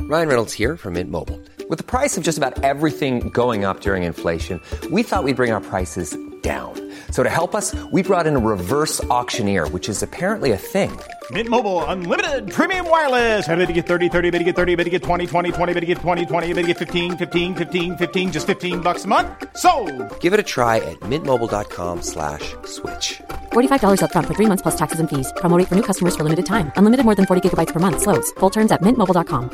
Ryan Reynolds here from Mint Mobile. With the price of just about everything going up during inflation, we thought we'd bring our prices down. So to help us, we brought in a reverse auctioneer, which is apparently a thing. Mint Mobile Unlimited Premium Wireless. How to get 30, 30, how to get 30, how to get 20, 20, 20, how to get 20, 20, how to get 15, 15, 15, 15, just $15 a month? Sold! Give it a try at mintmobile.com/switch. $45 up front for 3 months plus taxes and fees. Promo rate for new customers for limited time. Unlimited more than 40 gigabytes per month. Slows full terms at mintmobile.com.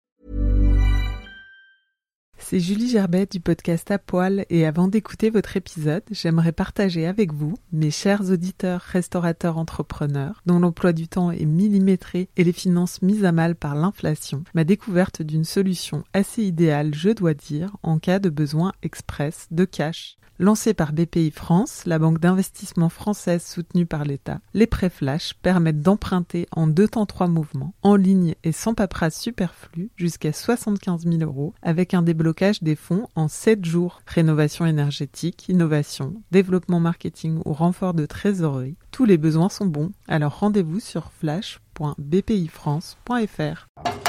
C'est Julie Gerbet du podcast À Poil et avant d'écouter votre épisode, j'aimerais partager avec vous, mes chers auditeurs, restaurateurs, entrepreneurs, dont l'emploi du temps est millimétré et les finances mises à mal par l'inflation, ma découverte d'une solution assez idéale, je dois dire, en cas de besoin express de cash. Lancée par BPI France, la banque d'investissement française soutenue par l'État, les prêts flash permettent d'emprunter en 2 temps 3 mouvements, en ligne et sans paperasse superflue, jusqu'à 75 000 € avec un déblocage des fonds en 7 jours. Rénovation énergétique, innovation, développement marketing ou renfort de trésorerie, tous les besoins sont bons, alors rendez-vous sur flash.bpifrance.fr.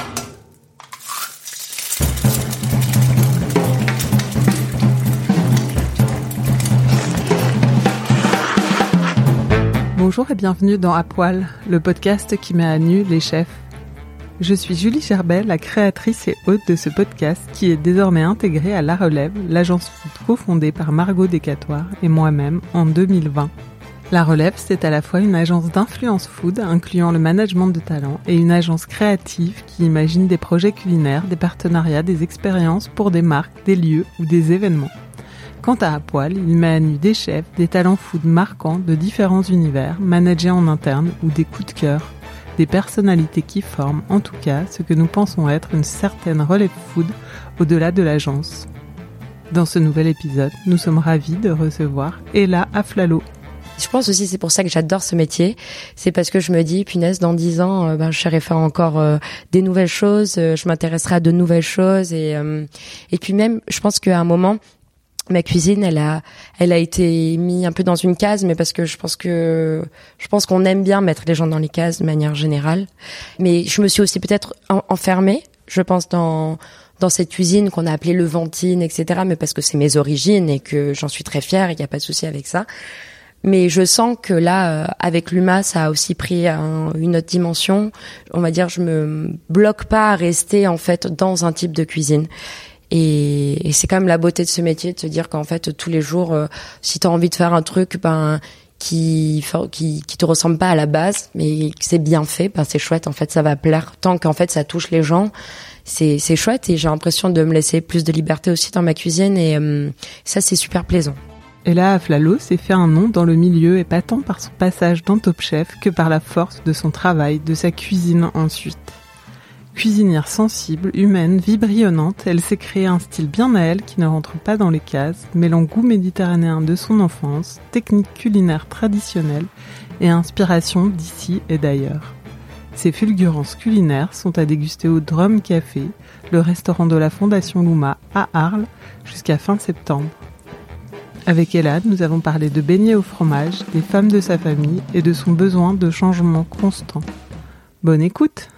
Bonjour et bienvenue dans À Poil, le podcast qui met à nu les chefs. Je suis Julie Gerbet, la créatrice et hôte de ce podcast qui est désormais intégré à La Relève, l'agence food cofondée par Margot Decatoire et moi-même en 2020. La Relève, c'est à la fois une agence d'influence food incluant le management de talent et une agence créative qui imagine des projets culinaires, des partenariats, des expériences pour des marques, des lieux ou des événements. Quant à Poil, il met à nu des chefs, des talents food marquants de différents univers, managés en interne ou des coups de cœur, des personnalités qui forment, en tout cas, ce que nous pensons être une certaine relève food au-delà de l'agence. Dans ce nouvel épisode, nous sommes ravis de recevoir Ella Aflalo. Je pense aussi c'est pour ça que j'adore ce métier, c'est parce que je me dis punaise dans 10 ans je saurais faire encore des nouvelles choses, je m'intéresserai à de nouvelles choses et puis même je pense qu'à un moment ma cuisine, elle a été mise un peu dans une case, mais parce que je pense qu'on aime bien mettre les gens dans les cases de manière générale. Mais je me suis aussi peut-être enfermée, je pense, dans cette cuisine qu'on a appelée Levantine, etc. Mais parce que c'est mes origines et que j'en suis très fière et qu'il n'y a pas de souci avec ça. Mais je sens que là, avec l'UMA, ça a aussi pris une autre dimension. On va dire, je me bloque pas à rester en fait dans un type de cuisine. Et c'est quand même la beauté de ce métier de se dire qu'en fait tous les jours si t'as envie de faire un truc qui te ressemble pas à la base mais que c'est bien fait, c'est chouette, en fait ça va plaire tant qu'en fait ça touche les gens, c'est chouette et j'ai l'impression de me laisser plus de liberté aussi dans ma cuisine et ça c'est super plaisant. Ella Aflalo s'est fait un nom dans le milieu et pas tant par son passage dans Top Chef que par la force de son travail, de sa cuisine ensuite. Cuisinière sensible, humaine, vibrillonnante, elle s'est créée un style bien à elle qui ne rentre pas dans les cases, mêlant goût méditerranéen de son enfance, technique culinaire traditionnelle et inspiration d'ici et d'ailleurs. Ses fulgurances culinaires sont à déguster au Drum Café, le restaurant de la Fondation Luma à Arles, jusqu'à fin septembre. Avec Ella, nous avons parlé de beignets au fromage, des femmes de sa famille et de son besoin de changement constant. Bonne écoute!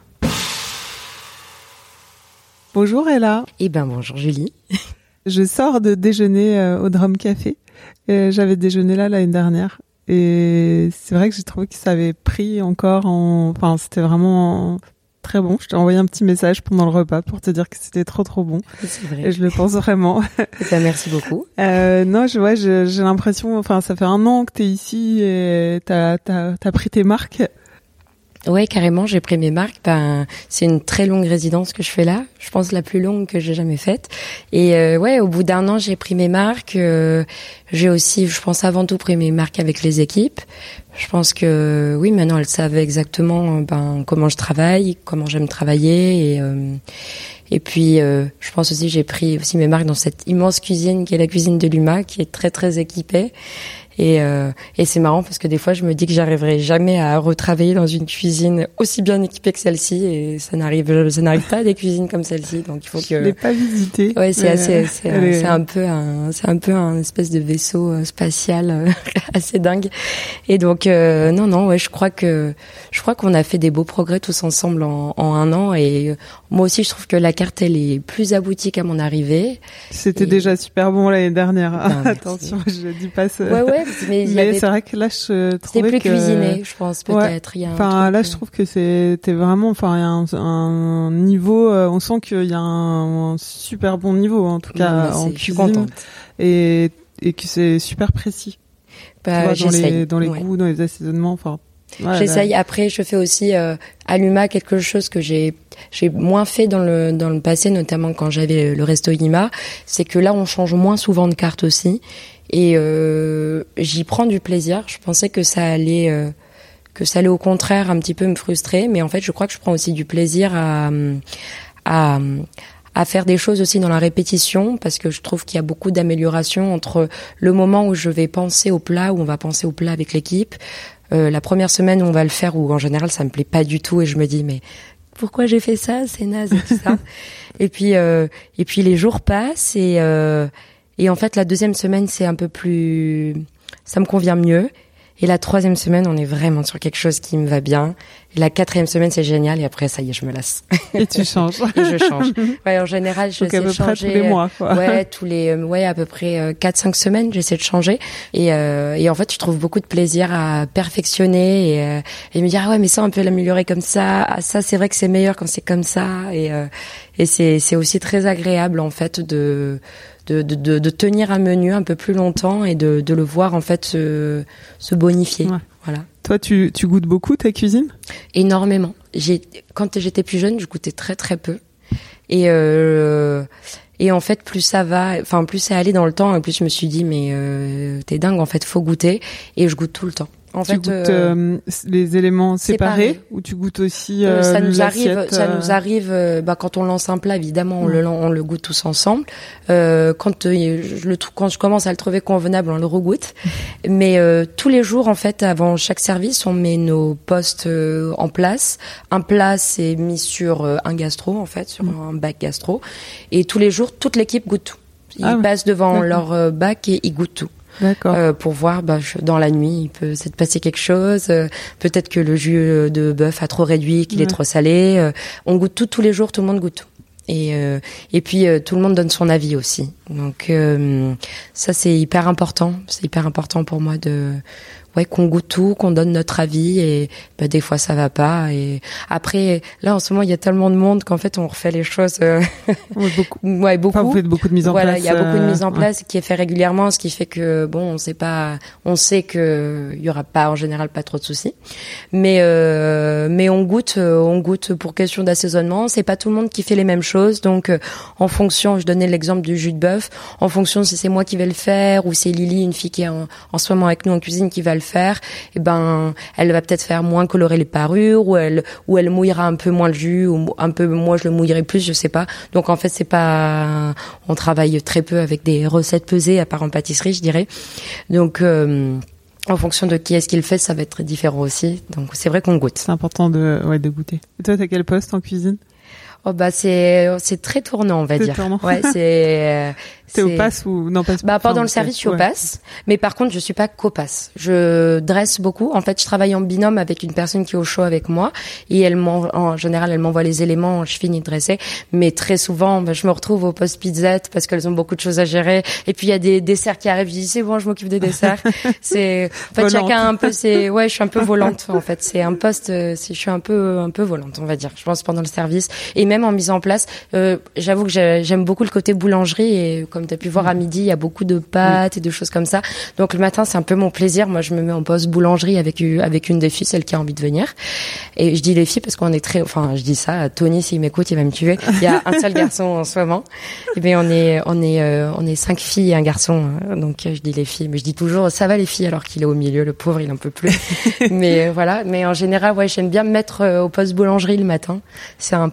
Bonjour Ella. Bonjour Julie. Je sors de déjeuner au Drum Café. J'avais déjeuné là l'année dernière. Et c'est vrai que j'ai trouvé que ça avait pris encore Enfin, c'était vraiment très bon. Je t'ai envoyé un petit message pendant le repas pour te dire que c'était trop bon. C'est vrai. Et je le pense vraiment. Merci beaucoup. Non, j'ai l'impression, enfin, ça fait 1 an que t'es ici et t'as pris tes marques. Ouais, carrément, j'ai pris mes marques. C'est une très longue résidence que je fais là. Je pense la plus longue que j'ai jamais faite. Et au bout d'1 an, j'ai pris mes marques. J'ai aussi, je pense avant tout, pris mes marques avec les équipes. Je pense que oui, maintenant elles savent exactement comment je travaille, comment j'aime travailler et puis je pense aussi j'ai pris aussi mes marques dans cette immense cuisine qui est la cuisine de l'UMA, qui est très très équipée. Et c'est marrant parce que des fois je me dis que j'arriverai jamais à retravailler dans une cuisine aussi bien équipée que celle-ci, et ça n'arrive pas à des cuisines comme celle-ci, donc il faut que. Je l'ai pas visité. Ouais, c'est un peu un espèce de vaisseau spatial assez dingue. Et donc non, ouais, je crois qu'on a fait des beaux progrès tous ensemble en un an, et moi aussi je trouve que la carte elle est plus aboutie qu'à mon arrivée. C'était déjà super bon l'année dernière. Non, attention, je dis pas ça. Ouais, mais c'est vrai que là je trouvais c'était plus que cuisiné, je pense peut-être. Ouais. Enfin là je trouve que c'était vraiment, enfin il y a un niveau, on sent qu'il y a un super bon niveau en tout cas en cuisine, et que c'est super précis. Bah, tu vois, dans les goûts, dans les assaisonnements, enfin. Ouais, j'essaye. Après, je fais aussi à l'UMA quelque chose que j'ai moins fait dans le passé, notamment quand j'avais le resto IMA, c'est que là on change moins souvent de carte aussi, et j'y prends du plaisir. Je pensais que ça allait au contraire un petit peu me frustrer, mais en fait je crois que je prends aussi du plaisir à faire des choses aussi dans la répétition, parce que je trouve qu'il y a beaucoup d'améliorations entre le moment où je vais penser au plat, où on va penser au plat avec l'équipe, la première semaine où on va le faire, où en général ça me plaît pas du tout et je me dis mais pourquoi j'ai fait ça, c'est naze et tout ça. et puis les jours passent, et en fait la deuxième semaine c'est un peu plus, ça me convient mieux. Et la troisième semaine, on est vraiment sur quelque chose qui me va bien. Et la quatrième semaine, c'est génial. Et après, ça y est, je me lasse. Et tu changes. Et je change. Ouais, en général, je sais changer. À peu près tous les mois, quoi. Ouais, à peu près 4-5 semaines, j'essaie de changer. Et en fait, je trouve beaucoup de plaisir à perfectionner et me dire, ah ouais, mais ça, on peut l'améliorer comme ça. Ah, ça, c'est vrai que c'est meilleur quand c'est comme ça. Et c'est aussi très agréable, en fait, de tenir un menu un peu plus longtemps et de le voir en fait se bonifier. Ouais. Voilà. Toi, tu goûtes beaucoup ta cuisine ? Énormément. Quand j'étais plus jeune, je goûtais très très peu. Et en fait, plus ça va, enfin plus c'est allé dans le temps, et plus je me suis dit mais t'es dingue, en fait, faut goûter, et je goûte tout le temps. En tu goûtes les éléments séparés ou tu goûtes aussi ça nous arrive quand on lance un plat, évidemment on le goûte tous ensemble. Quand je commence à le trouver convenable, on le regoute. Mais tous les jours, en fait, avant chaque service, on met nos postes en place. Un plat c'est mis sur un gastro, en fait, sur un bac gastro, et tous les jours toute l'équipe goûte tout. Ils passent devant leur bac et ils goûtent tout. D'accord. Pour voir, dans la nuit, il peut s'être passé quelque chose. Peut-être que le jus de bœuf a trop réduit, qu'il est trop salé. On goûte tout tous les jours, tout le monde goûte tout. Et puis tout le monde donne son avis aussi. Donc ça c'est hyper important. C'est hyper important pour moi qu'on goûte tout, qu'on donne notre avis, et des fois ça va pas, et après là en ce moment il y a tellement de monde qu'en fait on refait les choses beaucoup. Enfin, vous faites beaucoup de mise en place. Voilà, il y a beaucoup de mise en place qui est fait régulièrement, ce qui fait que on sait que il y aura pas en général pas trop de soucis. Mais on goûte pour question d'assaisonnement, c'est pas tout le monde qui fait les mêmes choses, donc en fonction, je donnais l'exemple du jus de bœuf, en fonction si c'est moi qui vais le faire ou c'est Lily, une fille qui est en ce moment avec nous en cuisine, qui va le faire, elle va peut-être faire moins colorer les parures, ou elle mouillera un peu moins le jus, ou un peu moi je le mouillerai plus, je sais pas. Donc en fait on travaille très peu avec des recettes pesées, à part en pâtisserie, je dirais. Donc en fonction de qui est-ce qui le fait, ça va être différent aussi. Donc c'est vrai qu'on goûte. C'est important de goûter. Et toi, t'as quel poste en cuisine ? C'est très tournant, on va dire. Tournant. Ouais, T'es au passe ou non pas? Pendant le service, je suis au passe, mais par contre, je suis pas qu'au-passe. Je dresse beaucoup. En fait, je travaille en binôme avec une personne qui est au chaud avec moi, et en général, elle m'envoie les éléments, je finis de dresser. Mais très souvent, je me retrouve au poste pizzette parce qu'elles ont beaucoup de choses à gérer. Et puis il y a des desserts qui arrivent. Je dis c'est bon, je m'occupe des desserts. En fait, chacun un peu. Je suis un peu volante. En fait, c'est un poste. Je suis un peu volante, on va dire. Je pense pendant le service, et même en mise en place. J'avoue que j'aime beaucoup le côté boulangerie, et comme tu as pu voir à midi, il y a beaucoup de pâtes et de choses comme ça. Donc le matin, c'est un peu mon plaisir. Moi, je me mets en poste boulangerie avec une des filles, celle qui a envie de venir. Et je dis les filles parce qu'on est je dis ça à Tony, s'il m'écoute, il va me tuer. Il y a un seul garçon en ce moment. Et bien on est 5 filles et un garçon. Donc je dis les filles, mais je dis toujours ça va les filles, alors qu'il est au milieu, le pauvre, il en peut plus. Mais voilà. Mais en général, j'aime bien me mettre au poste boulangerie le matin. C'est un poste que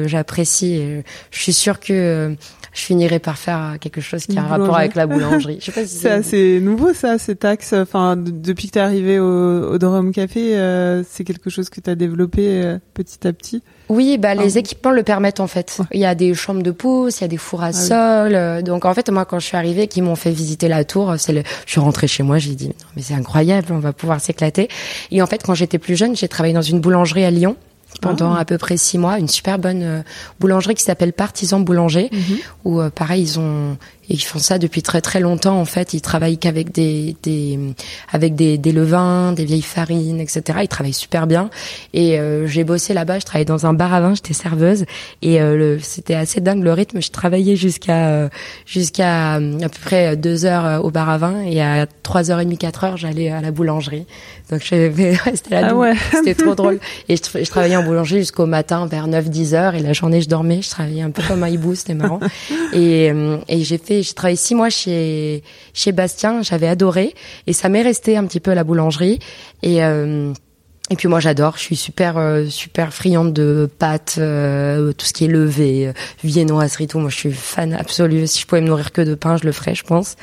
j'apprécie. Et je suis sûre que je finirai par faire quelque chose qui a un rapport avec la boulangerie. Je sais pas si c'est assez nouveau ça, ces taxes. Enfin, depuis que t'es arrivé au Drum Café, c'est quelque chose que t'as développé petit à petit. Oui, les équipements le permettent en fait. Ouais. Il y a des chambres de pousse, il y a des fours à sol. Donc en fait, moi quand je suis arrivée, qu'ils m'ont fait visiter la tour, je suis rentrée chez moi, j'ai dit non mais c'est incroyable, on va pouvoir s'éclater. Et en fait, quand j'étais plus jeune, j'ai travaillé dans une boulangerie à Lyon. Pendant à peu près 6 mois, une super bonne boulangerie qui s'appelle Partisan Boulanger, où pareil ils font ça depuis très très longtemps en fait. Ils travaillent qu'avec des levains, des vieilles farines, etc. Ils travaillent super bien. Et j'ai bossé là-bas. Je travaillais dans un bar à vin. J'étais serveuse et c'était assez dingue le rythme. Je travaillais jusqu'à à peu près 2 heures au bar à vin et à 3h30, 4h j'allais à la boulangerie. Donc c'était trop drôle. Et je travaillais en boulangerie jusqu'au matin vers 9-10 heures et la journée je dormais. Je travaillais un peu comme un hibou, c'était marrant. Et j'ai travaillé 6 mois chez Bastien, j'avais adoré et ça m'est resté un petit peu à la boulangerie et puis moi j'adore, je suis super friande de pâtes, tout ce qui est levé, viennoiserie, tout. Moi je suis fan absolue. Si je pouvais me nourrir que de pain, je le ferais, je pense.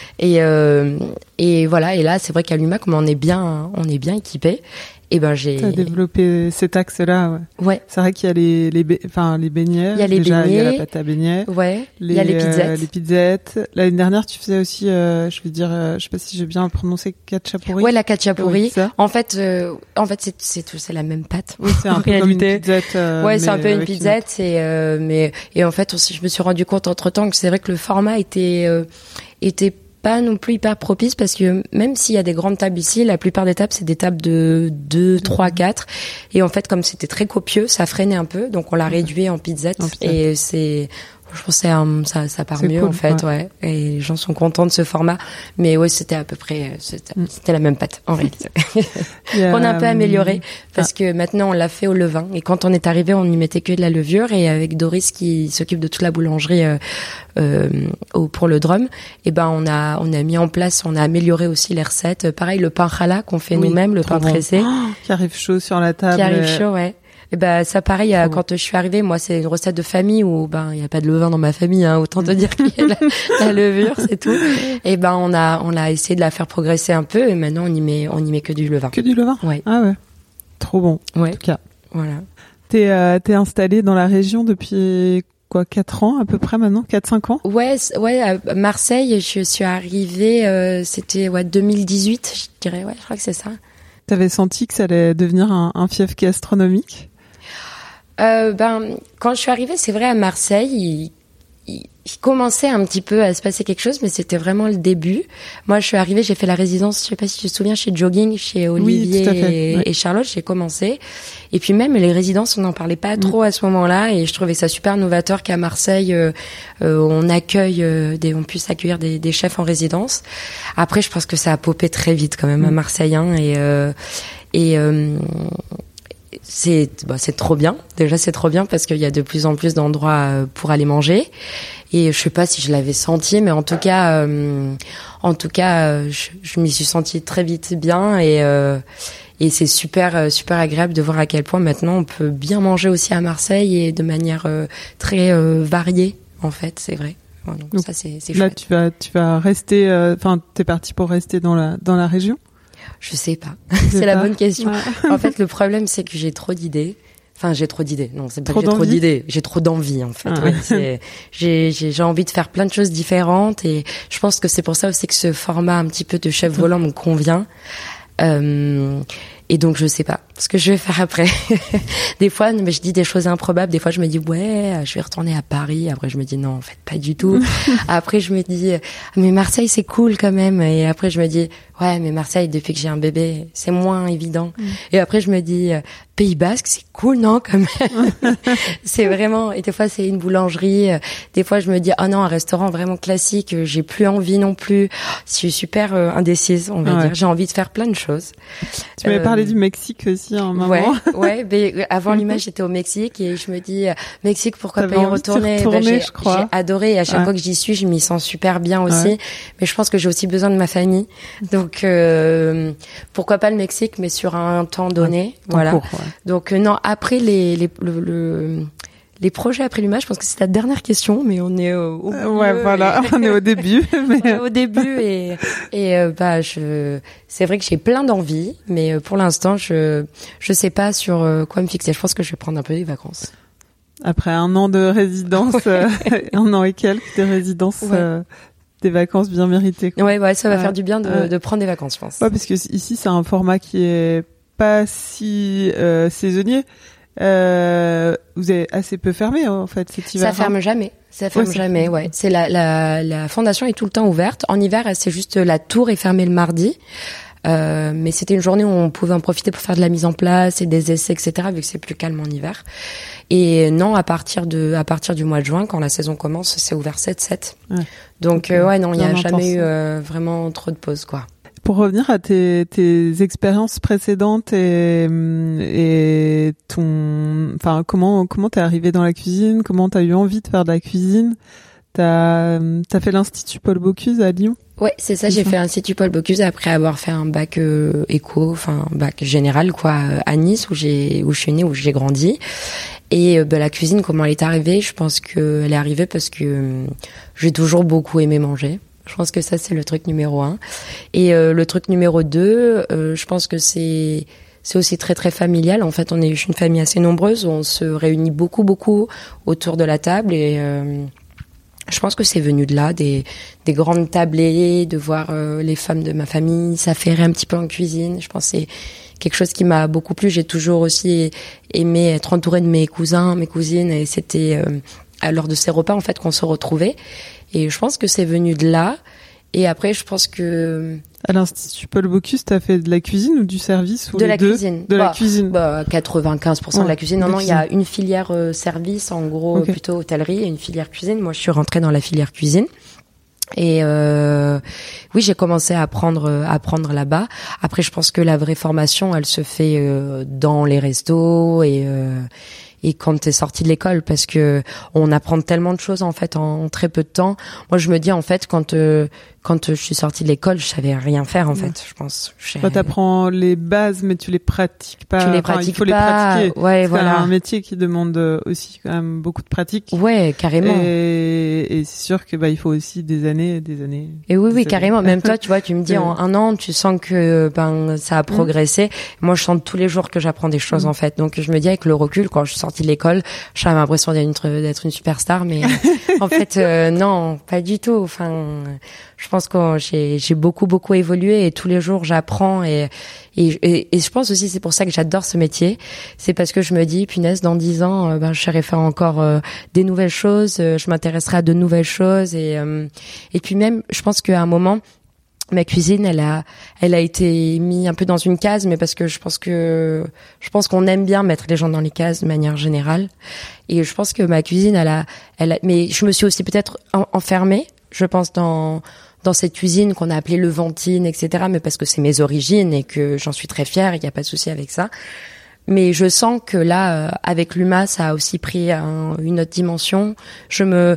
Et voilà. Et là, c'est vrai qu'à l'UMAC, on est bien équipé. Et t'as développé cet axe-là, ouais. C'est vrai qu'il y a les beignets. Il y a les beignets. Il y a la pâte à beignets. Ouais. Il y a les pizzettes. Les pizzettes. L'année dernière, tu faisais aussi, je sais pas si j'ai bien prononcé khachapuri. Ouais, la khachapuri. Oui, en fait, c'est la même pâte. Oui, c'est un peu comme une pizzette. Ouais, c'est un peu une pizzette. Et en fait, je me suis rendu compte entre-temps que c'est vrai que le format était pas non plus hyper propice parce que même s'il y a des grandes tables ici, la plupart des tables c'est des tables de 2, 3, 4 et en fait comme c'était très copieux, ça freinait un peu donc on l'a réduit en pizzette et je pense que ça part mieux cool, en fait, ouais. Et les gens sont contents de ce format. Mais ouais, c'était à peu près, c'était la même pâte, en réalité. On a un peu amélioré, parce que maintenant on l'a fait au levain. Et quand on est arrivé, on n'y mettait que de la levure. Et avec Doris, qui s'occupe de toute la boulangerie, pour le drum, on a mis en place, on a amélioré aussi les recettes. Pareil, le pain challah qu'on fait nous-mêmes, le pain pressé. Qui arrive chaud sur la table. Qui arrive chaud, ouais. Et ça pareil quand je suis arrivée, moi c'est une recette de famille où il y a pas de levain dans ma famille, hein, autant te dire qu'il y a la levure, c'est tout. Et on a essayé de la faire progresser un peu et maintenant on y met que du levain. Que du levain. Ouais. Ah ouais. Trop bon. Ouais. En tout cas. Voilà. T'es installée dans la région depuis 4 ans à peu près maintenant, 4-5 ans? Ouais, à Marseille, je suis arrivée c'était 2018, je dirais, je crois que c'est ça. T'avais senti que ça allait devenir un fief gastronomique? Quand je suis arrivée, c'est vrai, à Marseille, il commençait un petit peu à se passer quelque chose, mais c'était vraiment le début. Moi, je suis arrivée, j'ai fait la résidence, je sais pas si tu te souviens, chez Jogging, chez Olivier et Charlotte, j'ai commencé. Et puis même les résidences, on n'en parlait pas trop à ce moment-là, et je trouvais ça super novateur qu'à Marseille, on puisse accueillir des chefs en résidence. Après, je pense que ça a popé très vite quand même à Marseille, hein, c'est trop bien. Déjà, c'est trop bien parce qu'il y a de plus en plus d'endroits pour aller manger. Et je sais pas si je l'avais senti, mais en tout cas, je m'y suis sentie très vite bien et c'est super agréable de voir à quel point maintenant on peut bien manger aussi à Marseille et de manière très variée. En fait, c'est vrai. Ouais, donc ça, c'est chouette. Là, tu vas rester. T'es parti pour rester dans la région? Je sais pas. C'est la bonne question. Ouais. En fait, le problème, c'est que j'ai trop d'idées. Enfin, j'ai trop d'idées. Non, c'est pas que j'ai trop d'idées. J'ai trop d'envie, en fait. Ah. Ouais, j'ai envie de faire plein de choses différentes et je pense que c'est pour ça aussi que ce format un petit peu de chef volant me convient. Et donc, je sais pas ce que je vais faire après. Des fois, je dis des choses improbables. Des fois, je me dis, je vais retourner à Paris. Après, je me dis, non, en fait, pas du tout. Après, je me dis, mais Marseille, c'est cool quand même. Et après, je me dis, ouais, mais Marseille, depuis que j'ai un bébé, c'est moins évident. Et après, je me dis, Pays Basque, c'est cool, non, quand même. C'est vraiment, et des fois, c'est une boulangerie. Des fois, je me dis, oh non, un restaurant vraiment classique, j'ai plus envie non plus. Je suis super indécise, on va dire. J'ai envie de faire plein de choses. Tu m'avais parlé du Mexique aussi, un moment. Ouais, mais avant l'image, j'étais au Mexique et je me dis, Mexique, pourquoi pas y retourner? J'ai adoré et à chaque fois que j'y suis, je m'y sens super bien aussi. Ouais. Mais je pense que j'ai aussi besoin de ma famille. Donc, pourquoi pas le Mexique, mais sur un temps donné. Voilà. Donc, non, après les Les projets après l'UMA, je pense que c'est ta dernière question, mais on est au milieu. Ouais, voilà, on est au début. Mais... on est au début et c'est vrai que j'ai plein d'envies, mais pour l'instant, je sais pas sur quoi me fixer. Je pense que je vais prendre un peu des vacances. Après un an de résidence, un an et quelques de résidence, des vacances bien méritées, quoi. Ouais, ça va faire du bien de prendre des vacances, je pense. Ouais, parce que ici, c'est un format qui est pas si saisonnier. Vous avez assez peu fermé, en fait, cet hiver. Ça ferme jamais. Jamais, ouais. C'est la fondation est tout le temps ouverte. En hiver, c'est juste la tour est fermée le mardi. Mais c'était une journée où on pouvait en profiter pour faire de la mise en place et des essais, etc., vu que c'est plus calme en hiver. Et non, à partir du mois de juin, quand la saison commence, c'est ouvert 7/7. Ouais. Donc, non, il n'y a jamais eu vraiment trop de pauses, quoi. Pour revenir à tes expériences précédentes et comment t'es arrivé dans la cuisine, comment t'as eu envie de faire de la cuisine, t'as fait l'Institut Paul Bocuse à Lyon? Ouais, c'est ça, j'ai fait l'Institut Paul Bocuse après avoir fait un bac bac général, quoi, à Nice, où je suis née, où j'ai grandi. Et la cuisine, comment elle est arrivée? Je pense qu'elle est arrivée parce que j'ai toujours beaucoup aimé manger. Je pense que ça, c'est le truc numéro 1. Et le truc numéro 2, je pense que c'est aussi très très familial. En fait, je suis une famille assez nombreuse, on se réunit beaucoup autour de la table et je pense que c'est venu de là, des grandes tablées, de voir les femmes de ma famille s'affairer un petit peu en cuisine. Je pense que c'est quelque chose qui m'a beaucoup plu. J'ai toujours aussi aimé être entourée de mes cousins, mes cousines, et c'était lors de ces repas en fait qu'on se retrouvait. Et je pense que c'est venu de là. Et après, je pense que... À l'Institut Paul Bocuse, t'as fait de la cuisine ou du service ou de les la deux? Cuisine. De la cuisine. 95% de la cuisine. Non, il y a une filière service, en gros, plutôt hôtellerie, et une filière cuisine. Moi, je suis rentrée dans la filière cuisine. Et oui, j'ai commencé à apprendre là-bas. Après, je pense que la vraie formation, elle se fait dans les restos et quand t'es sorti de l'école, parce que on apprend tellement de choses en fait en très peu de temps. Moi, je me dis en fait quand je suis sortie de l'école, je savais rien faire en fait. Je pense. T'apprends les bases, mais tu les pratiques pas. Tu les pratiques il faut pas. Les pratiquer. Ouais, voilà. C'est un métier qui demande aussi quand même beaucoup de pratique. Ouais, carrément. Et c'est sûr que il faut aussi des années. Et oui, carrément. Même toi, tu vois, tu me dis en un an, tu sens que ça a progressé. Moi, je sens tous les jours que j'apprends des choses en fait. Donc, je me dis avec le recul, quand je suis sortie de l'école, j'avais l'impression d'être une superstar, mais en fait, non, pas du tout. Enfin, je pense que j'ai beaucoup évolué et tous les jours j'apprends et je pense aussi c'est pour ça que j'adore ce métier. C'est parce que je me dis punaise, dans 10 ans, je saurais faire encore des nouvelles choses, je m'intéresserai à de nouvelles choses et puis même, je pense qu'à un moment ma cuisine, elle a été mise un peu dans une case, mais parce que je pense qu'on aime bien mettre les gens dans les cases de manière générale. Et je pense que ma cuisine, mais je me suis aussi peut-être enfermée, je pense, dans cette cuisine qu'on a appelée Levantine, etc. Mais parce que c'est mes origines et que j'en suis très fière, il n'y a pas de souci avec ça. Mais je sens que là, avec l'UMA, ça a aussi pris une autre dimension. Je me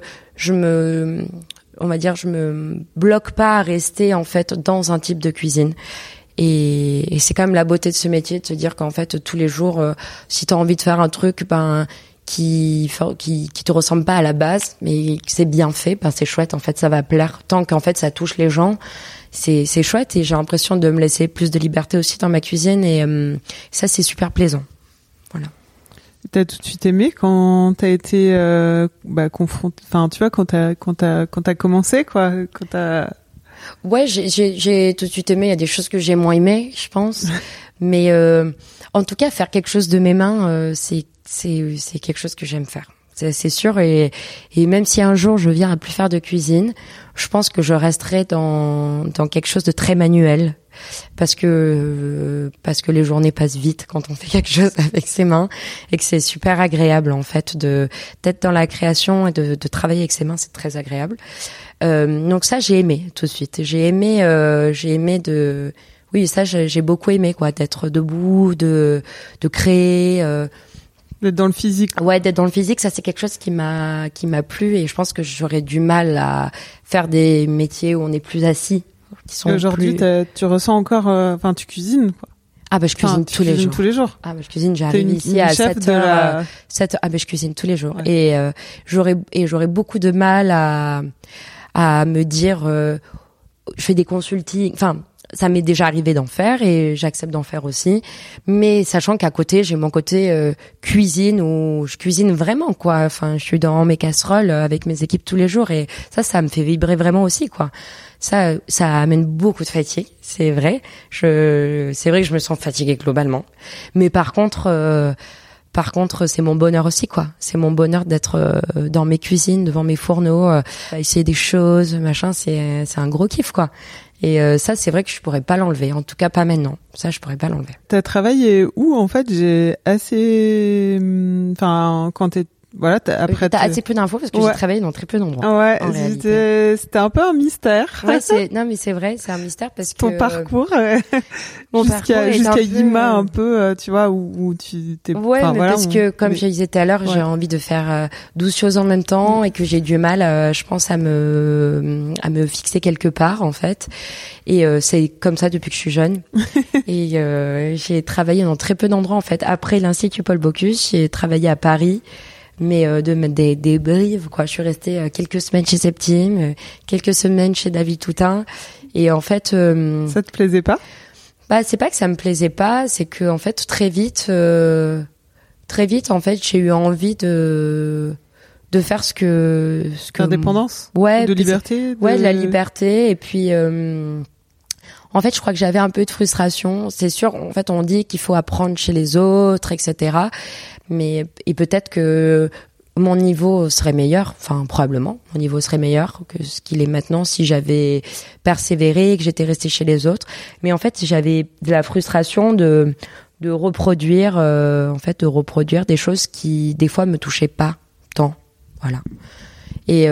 bloque pas à rester en fait dans un type de cuisine. Et c'est quand même la beauté de ce métier, de se dire qu'en fait tous les jours, si t'as envie de faire un truc, qui te ressemble pas à la base, mais que c'est bien fait, c'est chouette. En fait, ça va plaire tant qu'en fait ça touche les gens. C'est chouette et j'ai l'impression de me laisser plus de liberté aussi dans ma cuisine et ça c'est super plaisant. Voilà. T'as tout de suite aimé quand t'as été confronté, enfin tu vois quand t'as commencé quoi, quand t'as... Ouais, j'ai tout de suite aimé. Il y a des choses que j'ai moins aimées, je pense, mais en tout cas faire quelque chose de mes mains, c'est quelque chose que j'aime faire. C'est sûr et même si un jour je viens à plus faire de cuisine, je pense que je resterai dans quelque chose de très manuel parce que les journées passent vite quand on fait quelque chose avec ses mains et que c'est super agréable en fait d'être dans la création et de travailler avec ses mains, c'est très agréable. Donc ça j'ai aimé tout de suite. J'ai aimé oui, ça j'ai beaucoup aimé quoi, d'être debout, de créer d'être dans le physique. Ouais, d'être dans le physique, ça c'est quelque chose qui m'a plu et je pense que j'aurais du mal à faire des métiers où on est plus assis. Aujourd'hui, tu ressens encore, tu cuisines quoi. Ah bah je cuisine tous les jours. Ah bah je cuisine, j'arrive ici à 7h. Ah bah je cuisine tous les jours. Ouais. Et j'aurais beaucoup de mal à me dire je fais des consultings. Enfin, ça m'est déjà arrivé d'en faire et j'accepte d'en faire aussi. Mais sachant qu'à côté, j'ai mon côté cuisine où je cuisine vraiment quoi. Enfin, je suis dans mes casseroles avec mes équipes tous les jours et ça me fait vibrer vraiment aussi quoi. Ça amène beaucoup de fatigue, c'est vrai. C'est vrai que je me sens fatiguée globalement. Mais par contre, c'est mon bonheur aussi, quoi. C'est mon bonheur d'être dans mes cuisines, devant mes fourneaux, essayer des choses, machin. C'est un gros kiff, quoi. Et ça, c'est vrai que je pourrais pas l'enlever. En tout cas, pas maintenant. Ça, je pourrais pas l'enlever. T'as travaillé où, en fait? J'ai assez, quand t'as assez peu d'infos parce que j'ai travaillé dans très peu d'endroits. Ouais, c'était un peu un mystère. Ouais, non mais c'est vrai, c'est un mystère parce que ton parcours jusqu'à Yima un peu, tu vois, où tu t'es. Ouais, mais parce que comme je disais tout à l'heure, j'ai envie de faire 12 choses en même temps et que j'ai du mal, je pense, à me fixer quelque part en fait. Et c'est comme ça depuis que je suis jeune. Et j'ai travaillé dans très peu d'endroits en fait. Après l'Institut Paul Bocuse, j'ai travaillé à Paris. Mais de mettre des brives quoi. Je suis restée quelques semaines chez Septime, quelques semaines chez David Toutain et en fait ça te plaisait pas? Bah c'est pas que ça me plaisait pas, c'est que en fait très vite en fait, j'ai eu envie de faire ce que l'indépendance, ouais, de liberté, ouais, de la liberté et puis en fait, je crois que j'avais un peu de frustration. C'est sûr, en fait, on dit qu'il faut apprendre chez les autres, etc. Et peut-être que mon niveau serait meilleur, enfin, probablement, mon niveau serait meilleur que ce qu'il est maintenant si j'avais persévéré et que j'étais restée chez les autres. Mais en fait, j'avais de la frustration de reproduire, de reproduire des choses qui, des fois, me touchaient pas tant. Voilà. Et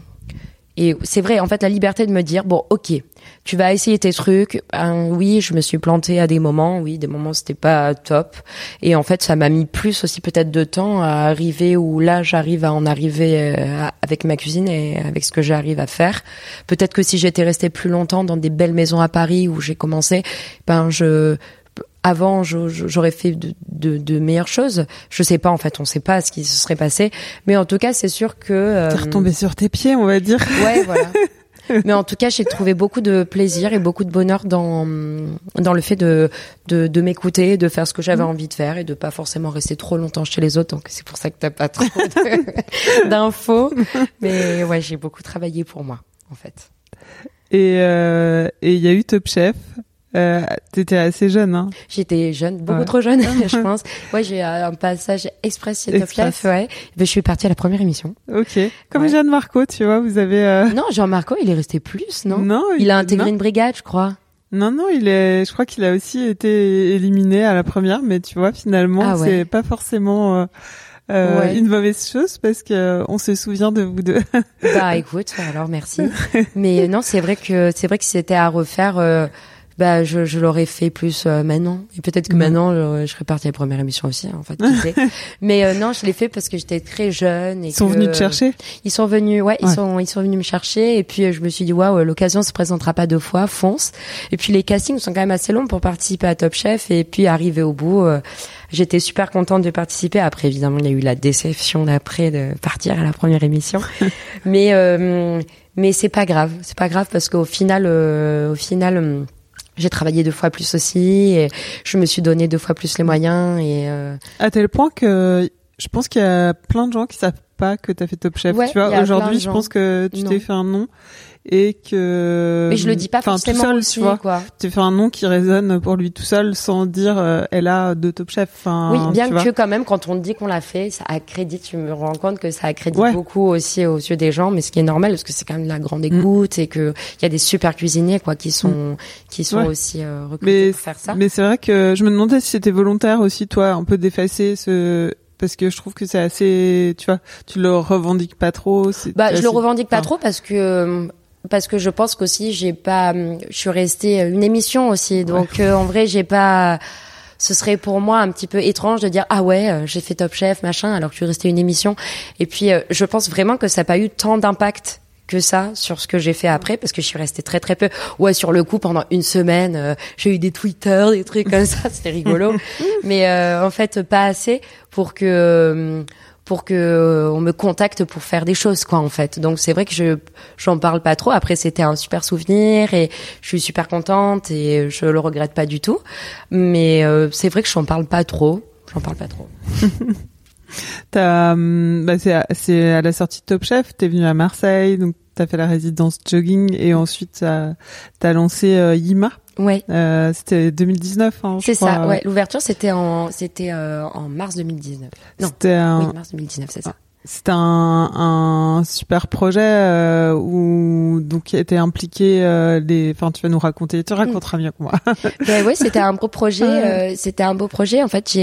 c'est vrai, en fait, la liberté de me dire, bon, ok, tu vas essayer tes trucs. Oui, je me suis plantée à des moments. Oui, des moments, c'était pas top. Et en fait, ça m'a mis plus aussi peut-être de temps à arriver où là, j'arrive à en arriver avec ma cuisine et avec ce que j'arrive à faire. Peut-être que si j'étais restée plus longtemps dans des belles maisons à Paris où j'ai commencé, avant, j'aurais fait de meilleures choses. Je sais pas, en fait, on sait pas ce qui se serait passé. Mais en tout cas, c'est sûr que... T'es retombée sur tes pieds, on va dire. Ouais, voilà. Mais en tout cas, j'ai trouvé beaucoup de plaisir et beaucoup de bonheur dans le fait de m'écouter, de faire ce que j'avais envie de faire et de pas forcément rester trop longtemps chez les autres. Donc, c'est pour ça que t'as pas trop d'infos. Mais ouais, j'ai beaucoup travaillé pour moi, en fait. Et il y a eu Top Chef. T'étais assez jeune, hein? J'étais jeune, beaucoup trop jeune, je pense. Ouais, j'ai un passage express chez Top Chef, ouais. Je suis partie à la première émission. Ok. Comme Jean Marco, tu vois, vous avez... Non, Jean Marco, il est resté plus, non? Non. Il a intégré une brigade, je crois. Non, je crois qu'il a aussi été éliminé à la première, mais tu vois, finalement, c'est pas forcément... une mauvaise chose parce que on se souvient de vous deux. Bah, écoute, alors merci. Mais non, c'est vrai que si c'était à refaire, je l'aurais fait plus maintenant et peut-être que maintenant je serais partie à la première émission aussi en fait. Mais non, je l'ai fait parce que j'étais très jeune et ils sont venus te chercher. Ils sont venus, ils sont venus me chercher et puis je me suis dit waouh, l'occasion se présentera pas deux fois, fonce. Et puis les castings sont quand même assez longs pour participer à Top Chef et puis arriver au bout, j'étais super contente de participer. Après évidemment, il y a eu la déception d'après de partir à la première émission. Mais c'est pas grave parce qu'au final j'ai travaillé 2 fois plus aussi et je me suis donné 2 fois plus les moyens et à tel point que je pense qu'il y a plein de gens qui savent pas que t'as fait Top Chef. Tu vois, aujourd'hui, je pense que tu t'es fait un nom et que... Mais je le dis pas forcément seul, aussi, tu vois, quoi. Tu fait un nom qui résonne pour lui tout seul sans dire elle a 2 Top Chef. Oui, bien que quand même, quand on dit qu'on l'a fait, ça accrédite, tu me rends compte que ça accrédite beaucoup aussi aux yeux des gens, mais ce qui est normal parce que c'est quand même de la grande écoute et que il y a des super cuisiniers, quoi, qui sont aussi recrutés pour faire ça. Mais c'est vrai que je me demandais si c'était volontaire aussi, toi, un peu d'effacer parce que je trouve que c'est assez, tu vois, tu le revendiques pas trop. Je le revendique pas trop parce que je pense qu'aussi je suis restée une émission aussi, donc en vrai ce serait pour moi un petit peu étrange de dire j'ai fait Top Chef machin alors que je suis restée une émission. Et puis je pense vraiment que ça n'a pas eu tant d'impact que ça sur ce que j'ai fait après, parce que je suis restée très très peu. Ouais, sur le coup, pendant une semaine, j'ai eu des Twitter, des trucs comme ça, c'était rigolo. Mais en fait, pas assez pour que on me contacte pour faire des choses, quoi, en fait. Donc c'est vrai que j'en parle pas trop. Après, c'était un super souvenir et je suis super contente et je le regrette pas du tout. Mais c'est vrai que j'en parle pas trop. C'est à la sortie de Top Chef, t'es venu à Marseille, donc t'as fait la résidence jogging et ensuite t'as lancé Yima. Ouais. C'était 2019, hein, c'est je crois. Ça, ouais. L'ouverture, c'était en mars 2019. Non. Oui, mars 2019, c'est ça. C'était un super projet où donc était impliqué enfin tu vas nous raconter, tu raconteras mieux que moi. Ben ouais, c'était un beau projet. C'était un beau projet. En fait,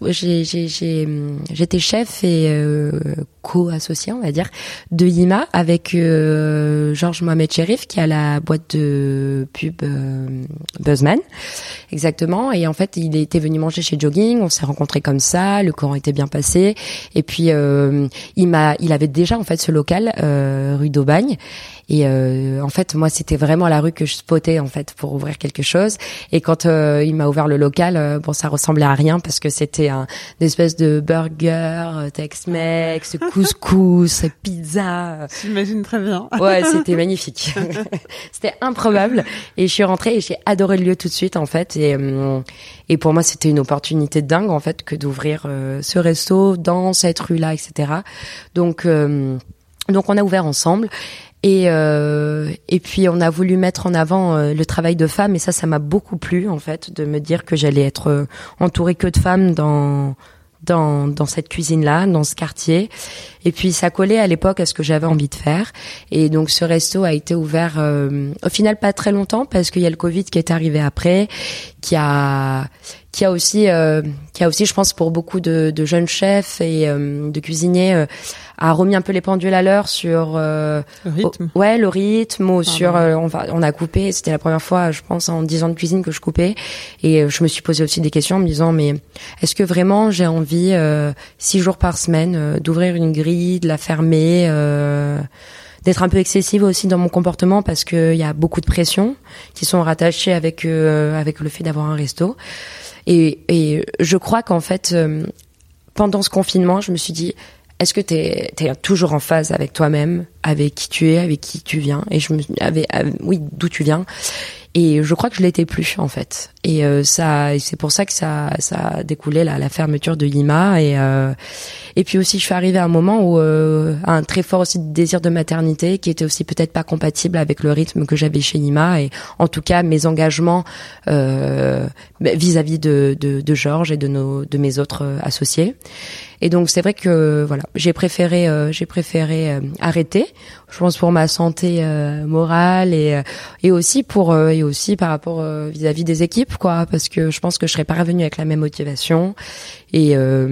j'étais chef et co-associé, on va dire, de Yima avec Georges Mohamed Cherif qui a la boîte de pub Buzzman, exactement. Et en fait, il était venu manger chez Jogging. On s'est rencontrés comme ça. Le courant était bien passé. Et puis il avait déjà en fait ce local rue d'Aubagne. Et en fait, moi, c'était vraiment la rue que je spottais en fait pour ouvrir quelque chose. Et quand il m'a ouvert le local, bon, ça ressemblait à rien parce que c'était une espèce de burger, Tex-Mex, couscous, pizza. J'imagine très bien. Ouais, c'était magnifique. C'était improbable. Et je suis rentrée et j'ai adoré le lieu tout de suite en fait. Et pour moi, c'était une opportunité de dingue en fait que d'ouvrir ce resto dans cette rue-là, etc. Donc on a ouvert ensemble. Et puis on a voulu mettre en avant le travail de femmes et ça m'a beaucoup plu en fait de me dire que j'allais être entourée que de femmes dans cette cuisine-là, dans ce quartier. Et puis ça collait à l'époque à ce que j'avais envie de faire. Et donc ce resto a été ouvert au final pas très longtemps parce qu'il y a le Covid qui est arrivé après, qui a aussi je pense pour beaucoup de jeunes chefs et de cuisiniers a remis un peu les pendules à l'heure sur le rythme. Le rythme ou sur on a coupé, c'était la première fois je pense en 10 ans de cuisine que je coupais et je me suis posé aussi des questions en me disant mais est-ce que vraiment j'ai envie 6 jours par semaine d'ouvrir une grille, de la fermer, d'être un peu excessive aussi dans mon comportement parce que il y a beaucoup de pressions qui sont rattachées avec le fait d'avoir un resto. Et je crois qu'en fait, pendant ce confinement, je me suis dit, est-ce que t'es toujours en phase avec toi-même, avec qui tu es, avec qui tu viens? Et oui, d'où tu viens. Et je crois que je l'étais plus, en fait. Et c'est pour ça que ça a découlé la fermeture de Yima. Et puis aussi, je suis arrivée à un moment où un très fort aussi désir de maternité qui était aussi peut-être pas compatible avec le rythme que j'avais chez Yima et en tout cas mes engagements vis-à-vis de Georges et de mes autres associés. Et donc c'est vrai que voilà, j'ai préféré arrêter. Je pense pour ma santé morale et aussi par rapport vis-à-vis des équipes quoi, parce que je pense que je serais pas revenue avec la même motivation et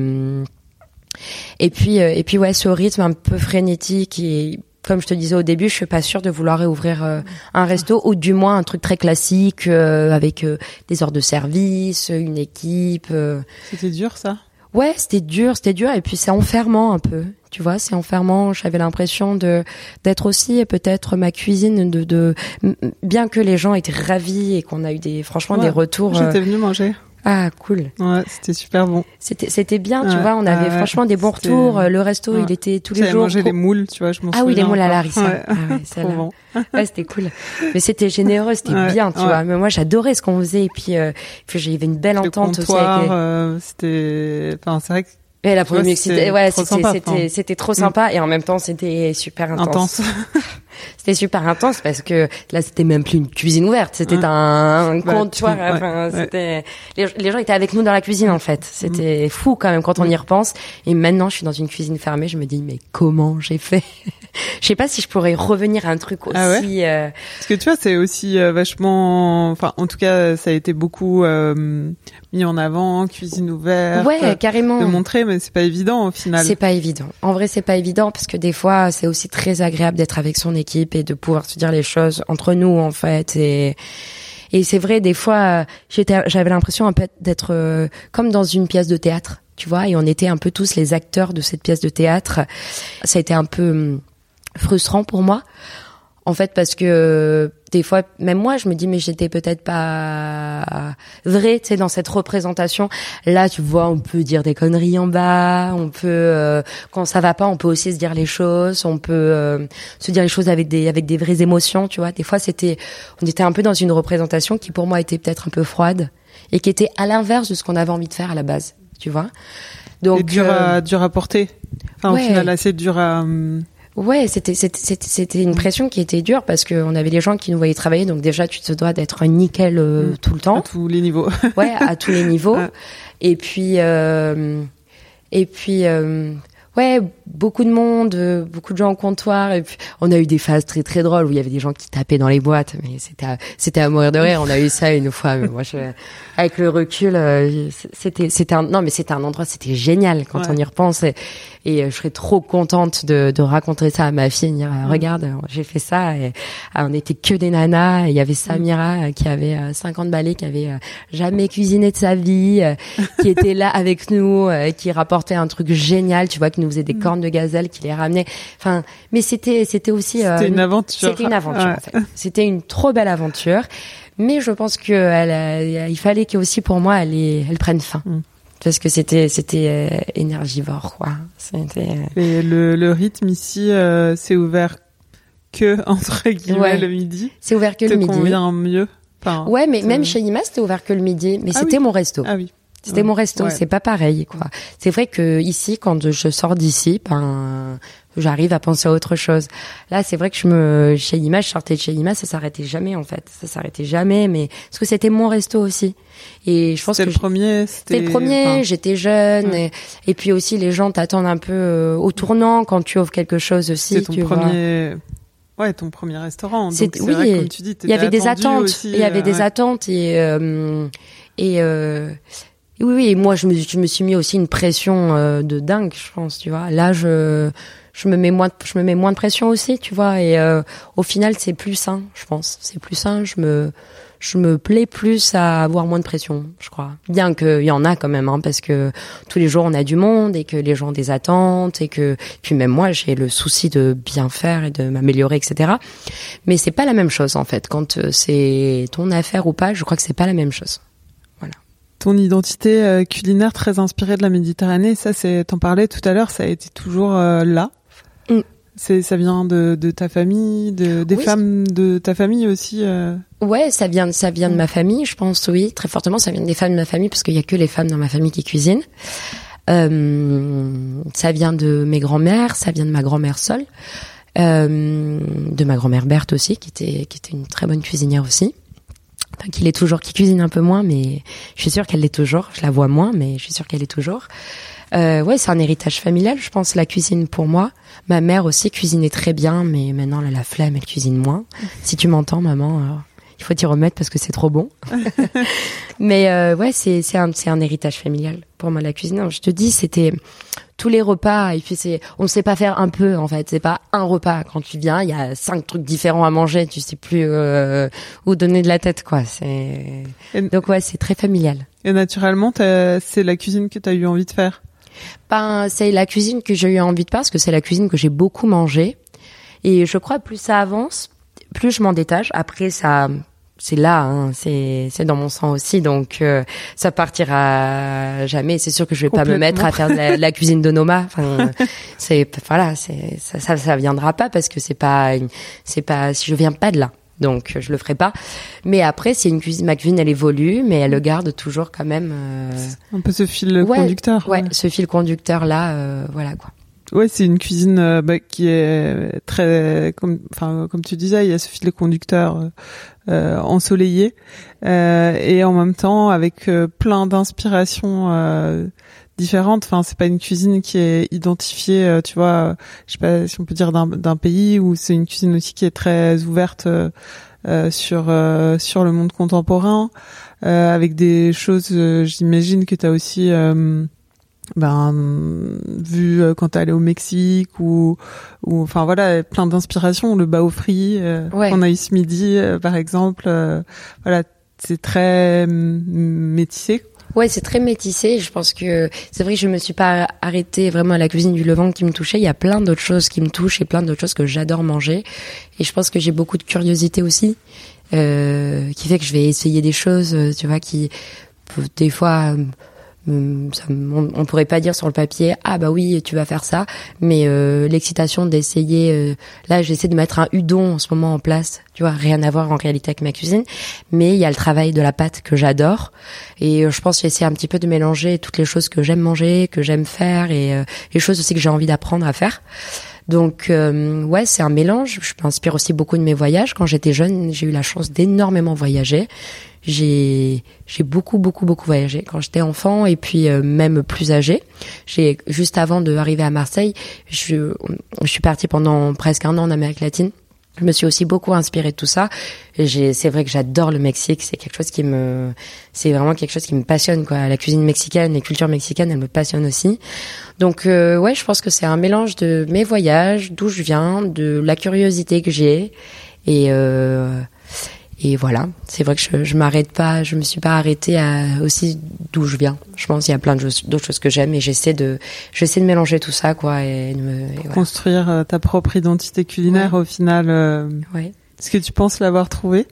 puis ouais, ce rythme un peu frénétique et comme je te disais au début, je suis pas sûre de vouloir réouvrir un resto ou du moins un truc très classique avec des heures de service, une équipe. C'était dur ça? Ouais, c'était dur et puis c'est enfermant un peu. Tu vois, c'est enfermant. J'avais l'impression d'être aussi peut-être ma cuisine bien que les gens étaient ravis et qu'on a eu des retours. J'étais venue manger. Ah, cool. Ouais, c'était super bon. C'était bien, tu vois, on avait franchement des bons retours. Le resto, il était tous les jours. J'avais mangé les moules, tu vois, je m'en souviens. Ah oui, les moules à Larissa. Ouais. Ah ouais, celle-là. Bon. Ouais, c'était cool. Mais c'était généreux, c'était bien, tu vois. Mais moi, j'adorais ce qu'on faisait et puis j'avais une belle entente aussi avec les... c'est vrai que et la première c'était trop sympa et en même temps c'était super intense. C'était super intense parce que là c'était même plus une cuisine ouverte, c'était un comptoir. C'était les gens étaient avec nous dans la cuisine en fait. C'était fou quand même quand on y repense. Et maintenant je suis dans une cuisine fermée, je me dis mais comment j'ai fait? Je sais pas si je pourrais revenir à un truc aussi. Parce que tu vois c'est aussi vachement. Enfin en tout cas ça a été beaucoup mis en avant, cuisine ouverte. Ouais, carrément. De montrer, mais c'est pas évident au final. C'est pas évident. En vrai, c'est pas évident parce que des fois, c'est aussi très agréable d'être avec son équipe et de pouvoir se dire les choses entre nous, en fait. Et c'est vrai, des fois, j'avais l'impression un peu d'être comme dans une pièce de théâtre, tu vois, et on était un peu tous les acteurs de cette pièce de théâtre. Ça a été un peu frustrant pour moi. En fait, parce que des fois, même moi, je me dis, mais j'étais peut-être pas vraie, tu sais, dans cette représentation. Là, tu vois, on peut dire des conneries en bas, on peut, quand ça va pas, on peut aussi se dire les choses, on peut se dire les choses avec des vraies émotions, tu vois. Des fois, on était un peu dans une représentation qui, pour moi, était peut-être un peu froide et qui était à l'inverse de ce qu'on avait envie de faire à la base, tu vois. Donc, et dur à porter. Enfin, ouais. Au final, assez dur à... Ouais, c'était une pression qui était dure parce que on avait des gens qui nous voyaient travailler, donc déjà tu te dois d'être nickel tout le temps. À tous les niveaux. Ouais, à tous les niveaux. Et puis ouais, beaucoup de monde, beaucoup de gens au comptoir. Et puis on a eu des phases très très drôles où il y avait des gens qui tapaient dans les boîtes, mais c'était à mourir de rire. On a eu ça une fois, mais moi avec le recul, c'était un endroit, c'était génial quand on y repense. Et je serais trop contente de raconter ça à ma fille, dire regarde, j'ai fait ça et on était que des nanas, et il y avait Samira qui avait 50 balais, qui avait jamais cuisiné de sa vie, qui était là avec nous, qui rapportait un truc génial, tu vois, qui nous faisait des cornes de gazelle, qui les ramenait. Enfin, mais c'était aussi c'était une aventure. C'était une aventure en fait. C'était une trop belle aventure, mais je pense que il fallait que aussi pour moi elle prenne fin. Parce que c'était énergivore, quoi. Et le rythme ici, c'est ouvert que, entre guillemets, le midi. C'est ouvert que le midi. Ça convient mieux. Enfin, ouais, mais même chez Ima, c'était ouvert que le midi. Mais c'était mon resto. Ah oui. C'était mon resto, c'est pas pareil, quoi. C'est vrai que ici, quand je sors d'ici, j'arrive à penser à autre chose. Là, c'est vrai que chez Ima, je sortais de chez Ima, ça s'arrêtait jamais, en fait. Ça s'arrêtait jamais, mais, parce que c'était mon resto aussi. Et je pense que c'était le premier, j'étais jeune, et puis aussi, les gens t'attendent un peu au tournant quand tu ouvres quelque chose aussi, tu vois. Ouais, ton premier restaurant. Donc c'est vrai, comme tu dis, il y avait des attentes. Aussi, il y avait des attentes oui, et moi je me suis mis aussi une pression de dingue, je pense, tu vois. Là je me mets moins de pression aussi, tu vois, et au final c'est plus sain, je pense. C'est plus sain, je me plais plus à avoir moins de pression, je crois. Bien qu'il y en a quand même, parce que tous les jours on a du monde et que les gens ont des attentes et que puis même moi j'ai le souci de bien faire et de m'améliorer, etc. Mais c'est pas la même chose en fait. Quand c'est ton affaire ou pas, je crois que c'est pas la même chose. Ton identité culinaire très inspirée de la Méditerranée, ça t'en parlais tout à l'heure, ça a été toujours là. Ça vient de ta famille, des femmes de ta famille aussi. Ouais, ça vient de ma famille, je pense, oui, très fortement. Ça vient des femmes de ma famille parce qu'il y a que les femmes dans ma famille qui cuisinent. Ça vient de mes grands-mères, ça vient de ma grand-mère Sol, de ma grand-mère Berthe aussi, qui était une très bonne cuisinière aussi. Enfin, qui cuisine un peu moins, mais je suis sûre qu'elle l'est toujours. Je la vois moins, mais je suis sûre qu'elle est toujours. Ouais, c'est un héritage familial, je pense, la cuisine pour moi. Ma mère aussi cuisinait très bien, mais maintenant elle a la flemme, elle cuisine moins. Si tu m'entends, maman, il faut t'y remettre parce que c'est trop bon. Mais ouais, c'est un héritage familial pour moi, la cuisine. Alors, je te dis, c'était tous les repas, et puis on ne sait pas faire un peu, en fait. C'est pas un repas. Quand tu viens, il y a 5 trucs différents à manger. Tu sais plus où donner de la tête, quoi. Donc ouais, c'est très familial. Et naturellement, c'est la cuisine que tu as eu envie de faire? C'est la cuisine que j'ai eu envie de faire, parce que c'est la cuisine que j'ai beaucoup mangée. Et je crois, plus ça avance, plus je m'en détache. Après, c'est là, c'est dans mon sang aussi, donc ça partira jamais. C'est sûr que je vais pas me mettre à faire de la cuisine de Noma. Enfin, ça viendra pas, parce que c'est pas si je viens pas de là, donc je le ferai pas. Mais après, c'est ma cuisine, elle évolue, mais elle le garde toujours quand même. Un peu ce fil conducteur. Ouais, ce fil conducteur là, voilà quoi. Ouais, c'est une cuisine qui est très, comme tu disais, il y a ce fil conducteur ensoleillé et en même temps avec plein d'inspirations différentes. Enfin, c'est pas une cuisine qui est identifiée, tu vois, je sais pas si on peut dire d'un pays, ou c'est une cuisine aussi qui est très ouverte sur le monde contemporain, avec des choses, j'imagine que t'as aussi vu quand t'es allé au Mexique ou enfin voilà, plein d'inspirations, le bao frit qu'on a eu ce midi par exemple, voilà, c'est très métissé. Ouais, c'est très métissé. Je pense que c'est vrai que je me suis pas arrêtée vraiment à la cuisine du Levant qui me touchait. Il y a plein d'autres choses qui me touchent et plein d'autres choses que j'adore manger. Et je pense que j'ai beaucoup de curiosité aussi, qui fait que je vais essayer des choses, tu vois, qui des fois on pourrait pas dire sur le papier ah bah oui tu vas faire ça, mais l'excitation d'essayer, là j'essaie de mettre un udon en ce moment en place, tu vois, rien à voir en réalité avec ma cuisine, mais il y a le travail de la pâte que j'adore et je pense que j'essaie un petit peu de mélanger toutes les choses que j'aime manger, que j'aime faire et les choses aussi que j'ai envie d'apprendre à faire. Donc ouais, c'est un mélange. Je m'inspire aussi beaucoup de mes voyages. Quand j'étais jeune, j'ai eu la chance d'énormément voyager. J'ai beaucoup voyagé quand j'étais enfant et puis même plus âgée. Juste avant d'arriver à Marseille, je suis partie pendant presque 1 an en Amérique latine. Je me suis aussi beaucoup inspirée de tout ça. C'est vrai que j'adore le Mexique. C'est vraiment quelque chose qui me passionne, quoi. La cuisine mexicaine, les cultures mexicaines, elles me passionnent aussi. Donc, ouais, je pense que c'est un mélange de mes voyages, d'où je viens, de la curiosité que j'ai. Et voilà. C'est vrai que je m'arrête pas, je me suis pas arrêtée à aussi d'où je viens. Je pense qu'il y a plein d'autres choses que j'aime et j'essaie de mélanger tout ça, quoi, et voilà. Construire ta propre identité culinaire, ouais. Au final. Ouais. Est-ce que tu penses l'avoir trouvée?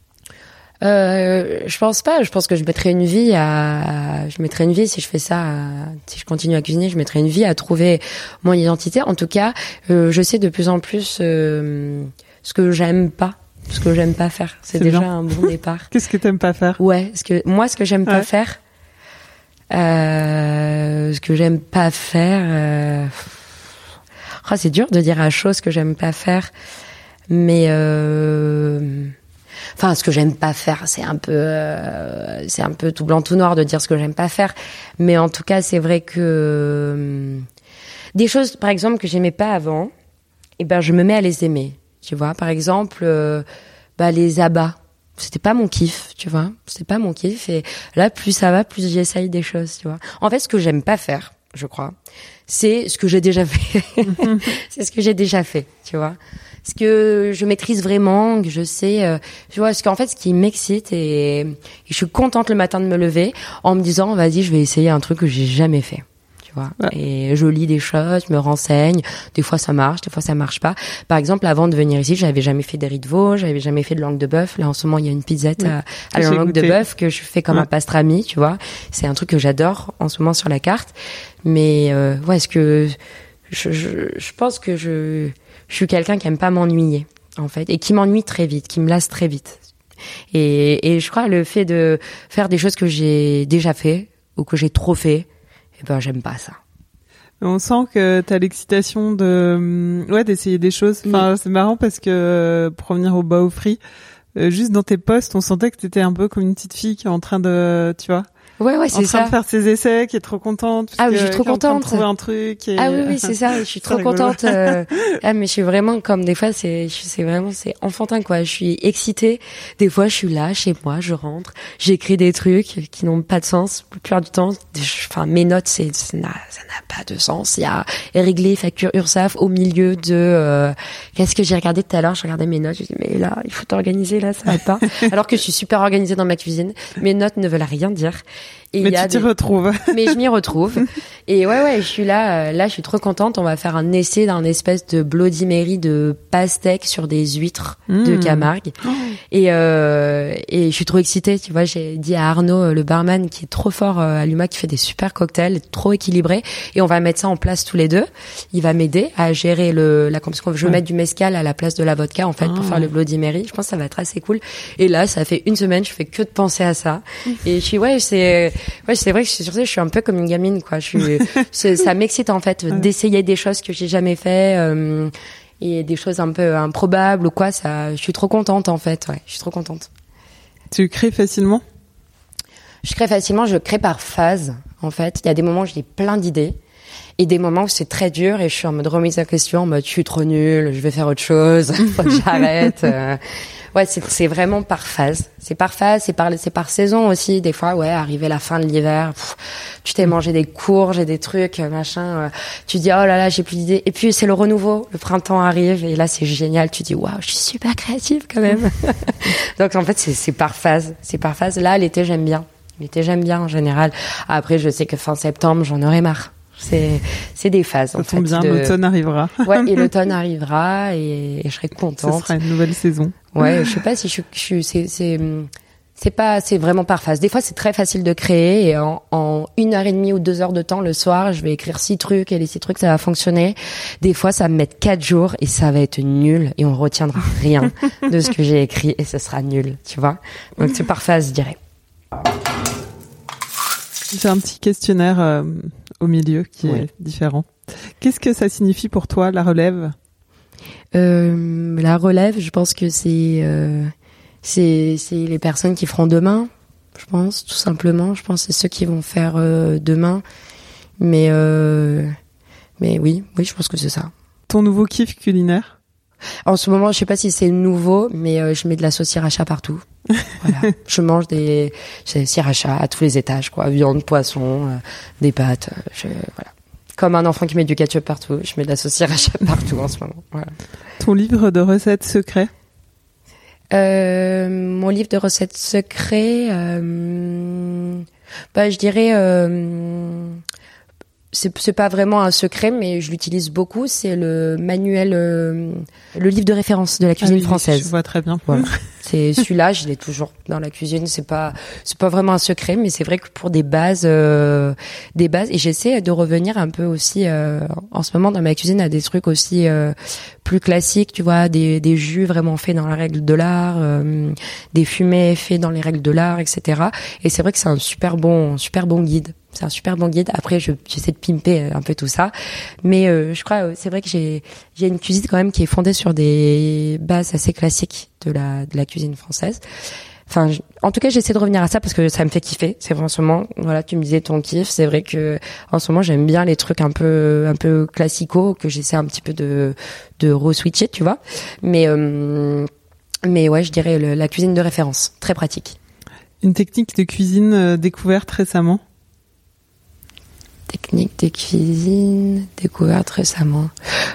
Je pense pas. Je pense que je mettrais une vie si je fais ça, si je continue à cuisiner, je mettrais une vie à trouver mon identité. En tout cas, je sais de plus en plus ce que j'aime pas faire. C'est déjà bien. Un bon départ. Qu'est-ce que t'aimes pas faire? Ouais, ce que j'aime pas faire, c'est dur de dire à chose que j'aime pas faire, mais ce que j'aime pas faire, c'est un peu tout blanc tout noir de dire ce que j'aime pas faire, mais en tout cas, c'est vrai que des choses, par exemple, que j'aimais pas avant, je me mets à les aimer. Tu vois, par exemple, les abats, c'était pas mon kiff, tu vois, c'était pas mon kiff. Et là, plus ça va, plus j'essaye des choses, tu vois. En fait, ce que j'aime pas faire, je crois, c'est ce que j'ai déjà fait. C'est ce que j'ai déjà fait, tu vois. Ce que je maîtrise vraiment, que je sais, tu vois, parce qu'en fait, ce qui m'excite et je suis contente le matin de me lever en me disant, vas-y, je vais essayer un truc que j'ai jamais fait. Ouais. Et je lis des choses, je me renseigne. Des fois ça marche, des fois ça marche pas. Par exemple, avant de venir ici, j'avais jamais fait des riz de veau, j'avais jamais fait de langue de bœuf. Là, en ce moment, il y a une pizzette à la langue de bœuf que je fais comme un pastrami, tu vois. C'est un truc que j'adore en ce moment sur la carte. Mais est-ce que je pense que je suis quelqu'un qui aime pas m'ennuyer, en fait, et qui m'ennuie très vite, qui me lasse très vite. Et je crois le fait de faire des choses que j'ai déjà fait ou que j'ai trop fait, j'aime pas ça. On sent que t'as l'excitation d'essayer des choses. Enfin, c'est marrant parce que pour revenir au bas au frit, juste dans tes posts, on sentait que t'étais un peu comme une petite fille qui est en train de, tu vois. Ouais, c'est ça. En train de faire ses essais, qui est trop contente. Ah oui, je suis trop contente. En train de trouver un truc. Ah oui, c'est ça. Je suis trop contente. Mais je suis vraiment comme des fois, c'est enfantin, quoi. Je suis excitée. Des fois, je suis là, chez moi, je rentre, j'écris des trucs qui n'ont pas de sens. La plupart du temps, mes notes, ça n'a pas de sens. Il y a réglé facture URSSAF au milieu de, qu'est-ce que j'ai regardé tout à l'heure? Je regardais mes notes. Je dis, mais là, il faut t'organiser, là, ça va pas. Alors que je suis super organisée dans ma cuisine. Mes notes ne veulent rien dire. Mais tu t'y retrouves. Mais je m'y retrouve. Et ouais, je suis là, je suis trop contente. On va faire un essai d'un espèce de Bloody Mary de pastèque sur des huîtres de Camargue. Et je suis trop excitée, tu vois. J'ai dit à Arnaud, le barman, qui est trop fort à l'UMA, qui fait des super cocktails, trop équilibrés. Et on va mettre ça en place tous les deux. Il va m'aider à gérer parce que je veux mettre du mezcal à la place de la vodka, en fait, pour faire le Bloody Mary. Je pense que ça va être assez cool. Et là, ça fait 1 semaine, je fais que de penser à ça. Et je suis, c'est vrai que sur ça, je suis un peu comme une gamine, quoi. Ça m'excite, en fait, d'essayer des choses que j'ai jamais fait, et des choses un peu improbables ou quoi. Je suis trop contente, en fait. Ouais, je suis trop contente. Tu crées facilement? Je crée facilement, je crée par phase, en fait. Il y a des moments où j'ai plein d'idées. Et des moments où c'est très dur et je suis en mode remise en question, en mode je suis trop nulle, je vais faire autre chose, faut que j'arrête. Ouais, c'est vraiment par phase. C'est par phase, c'est par saison aussi. Des fois, arriver la fin de l'hiver, tu t'es mangé des courges et des trucs, machin. Tu dis, oh là là, j'ai plus d'idées. Et puis, c'est le renouveau. Le printemps arrive et là, c'est génial. Tu dis, waouh, je suis super créative quand même. Donc, en fait, c'est par phase. C'est par phase. Là, l'été, j'aime bien. j'aime bien en général. Après, je sais que fin septembre, j'en aurai marre. C'est des phases. Ça tombe bien, l'automne arrivera. Ouais, et l'automne arrivera et je serai contente. Ce sera une nouvelle saison. Ouais, je sais pas si c'est vraiment par phase. Des fois, c'est très facile de créer et en 1h30 ou 2 heures de temps le soir, je vais écrire 6 trucs et les 6 trucs, ça va fonctionner. Des fois, ça va me mettre 4 jours et ça va être nul et on retiendra rien de ce que j'ai écrit et ce sera nul, tu vois. Donc, c'est par phase, je dirais. J'ai un petit questionnaire au milieu qui est différent. Qu'est-ce que ça signifie pour toi, la relève ? La relève, je pense que c'est les personnes qui feront demain, je pense, tout simplement. Je pense que c'est ceux qui vont faire demain. Mais oui, je pense que c'est ça. Ton nouveau kiff culinaire ? En ce moment, je sais pas si c'est nouveau, mais je mets de la sauce sriracha partout. Voilà. Je mange des sriracha à tous les étages, quoi. Viande, poisson, des pâtes. Voilà. Comme un enfant qui met du ketchup partout, je mets de la sauce sriracha partout en ce moment. Voilà. Ton livre de recettes secret ? Mon livre de recettes secret, je dirais, c'est pas vraiment un secret, mais je l'utilise beaucoup. C'est le manuel, le livre de référence de la cuisine française. Je vois très bien. Voilà. C'est celui-là, je l'ai toujours dans la cuisine. C'est pas vraiment un secret, mais c'est vrai que pour des bases, et j'essaie de revenir un peu aussi en ce moment dans ma cuisine à des trucs aussi plus classiques, tu vois, des jus vraiment faits dans la règle de l'art, des fumés faits dans les règles de l'art, etc. Et c'est vrai que c'est un super bon guide. C'est un super bon guide. Après, j'essaie de pimper un peu tout ça. Mais je crois, c'est vrai que j'ai une cuisine quand même qui est fondée sur des bases assez classiques de la cuisine française. Enfin, en tout cas, j'essaie de revenir à ça parce que ça me fait kiffer. C'est vraiment, voilà, tu me disais ton kiff. C'est vrai que en ce moment, j'aime bien les trucs un peu classicaux que j'essaie un petit peu de re-switcher, tu vois. Mais ouais, je dirais la cuisine de référence. Très pratique. Une technique de cuisine découverte récemment? Technique de cuisine découverte récemment.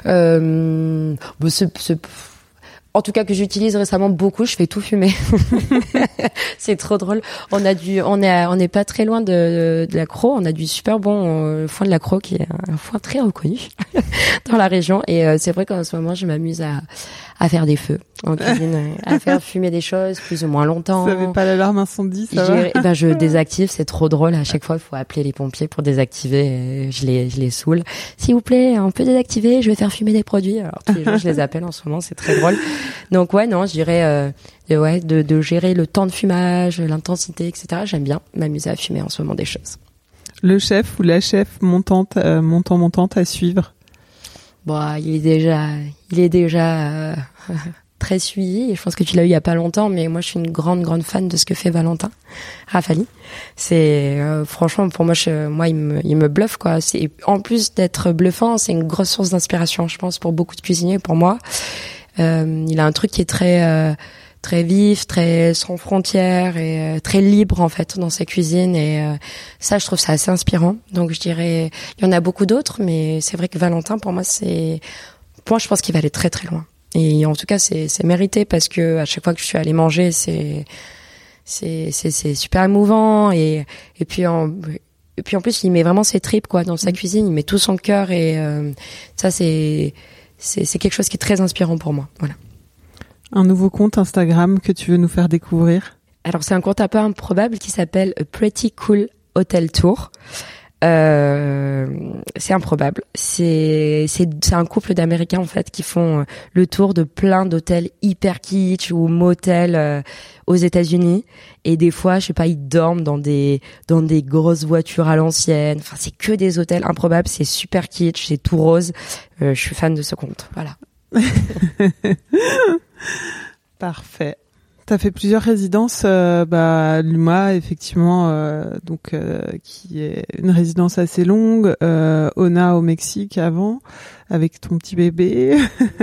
En tout cas que j'utilise récemment beaucoup, je fais tout fumer. C'est trop drôle. On est pas très loin de la Crau. On a du super bon foin de la Crau qui est un foin très reconnu dans la région. Et c'est vrai qu'en ce moment, je m'amuse à faire des feux en cuisine, à faire fumer des choses plus ou moins longtemps. Vous avez pas l'alarme incendie, ça va? Je désactive, c'est trop drôle. À chaque fois, il faut appeler les pompiers pour désactiver. Et je les saoule. S'il vous plaît, on peut désactiver, je vais faire fumer des produits. Alors tous les jours, je les appelle en ce moment, c'est très drôle. Donc ouais, non, je dirais de gérer le temps de fumage, l'intensité, etc. J'aime bien m'amuser à fumer en ce moment des choses. Le chef ou la chef montante à suivre? Bon, il est déjà très suivi. Et je pense que tu l'as eu il y a pas longtemps, mais moi je suis une grande fan de ce que fait Valentin Raffali. C'est franchement pour moi, il me bluffe quoi. C'est en plus d'être bluffant, c'est une grosse source d'inspiration, je pense, pour beaucoup de cuisiniers. Pour moi, il a un truc qui est très vif, très sans frontières et très libre en fait dans sa cuisine et ça je trouve ça assez inspirant. Donc je dirais il y en a beaucoup d'autres mais c'est vrai que Valentin pour moi je pense qu'il va aller très très loin. Et en tout cas c'est mérité parce que à chaque fois que je suis allée manger c'est super émouvant et puis en plus il met vraiment ses tripes quoi dans sa cuisine, il met tout son cœur et ça c'est quelque chose qui est très inspirant pour moi. Voilà. Un nouveau compte Instagram que tu veux nous faire découvrir? Alors, c'est un compte un peu improbable qui s'appelle A Pretty Cool Hotel Tour. C'est improbable. C'est un couple d'Américains, en fait, qui font le tour de plein d'hôtels hyper kitsch ou motels aux États-Unis. Et des fois, je sais pas, ils dorment dans des grosses voitures à l'ancienne. Enfin, c'est que des hôtels improbables. C'est super kitsch, c'est tout rose. Je suis fan de ce compte. Voilà. Parfait. T'as fait plusieurs résidences, Luma effectivement, qui est une résidence assez longue, Ona au Mexique avant, avec ton petit bébé,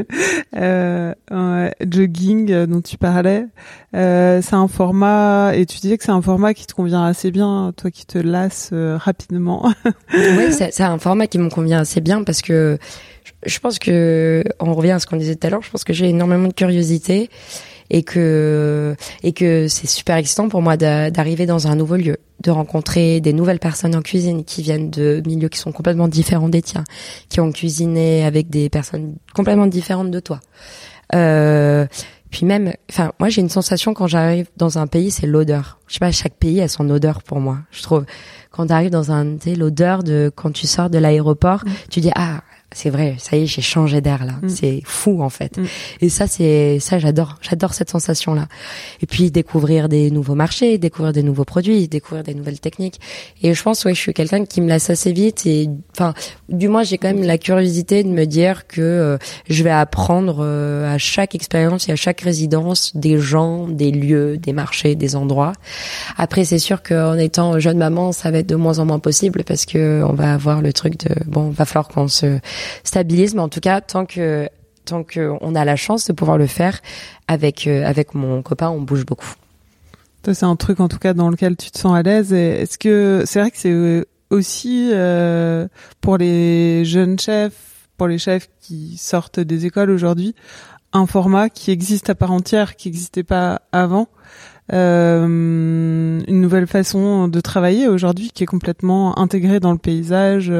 Jogging dont tu parlais. C'est un format, et tu disais que c'est un format qui te convient assez bien, toi qui te lasses rapidement. Oui, c'est un format qui me convient assez bien parce que je pense que, on revient à ce qu'on disait tout à l'heure, je pense que j'ai énormément de curiosité et que c'est super excitant pour moi d'arriver dans un nouveau lieu, de rencontrer des nouvelles personnes en cuisine qui viennent de milieux qui sont complètement différents des tiens, qui ont cuisiné avec des personnes complètement différentes de toi. Puis même, enfin, moi j'ai une sensation quand j'arrive dans un pays, c'est l'odeur. Je sais pas, chaque pays a son odeur pour moi. Je trouve quand t'arrives dans tu sais, l'odeur de quand tu sors de l'aéroport, tu dis ah. C'est vrai, ça y est, j'ai changé d'air là. C'est fou en fait. Et ça j'adore cette sensation là. Et puis découvrir des nouveaux marchés, découvrir des nouveaux produits, découvrir des nouvelles techniques. Et je pense je suis quelqu'un qui me lasse assez vite et enfin du moins j'ai quand même la curiosité de me dire que je vais apprendre à chaque expérience et à chaque résidence des gens, des lieux, des marchés, des endroits. Après c'est sûr qu'en étant jeune maman, ça va être de moins en moins possible parce que on va avoir le truc de va falloir qu'on se stabilise, mais en tout cas tant que on a la chance de pouvoir le faire avec mon copain, on bouge beaucoup. Toi, c'est un truc en tout cas dans lequel tu te sens à l'aise. Et est-ce que c'est vrai que c'est aussi pour les jeunes chefs, pour les chefs qui sortent des écoles aujourd'hui, un format qui existe à part entière, qui n'existait pas avant, une nouvelle façon de travailler aujourd'hui qui est complètement intégrée dans le paysage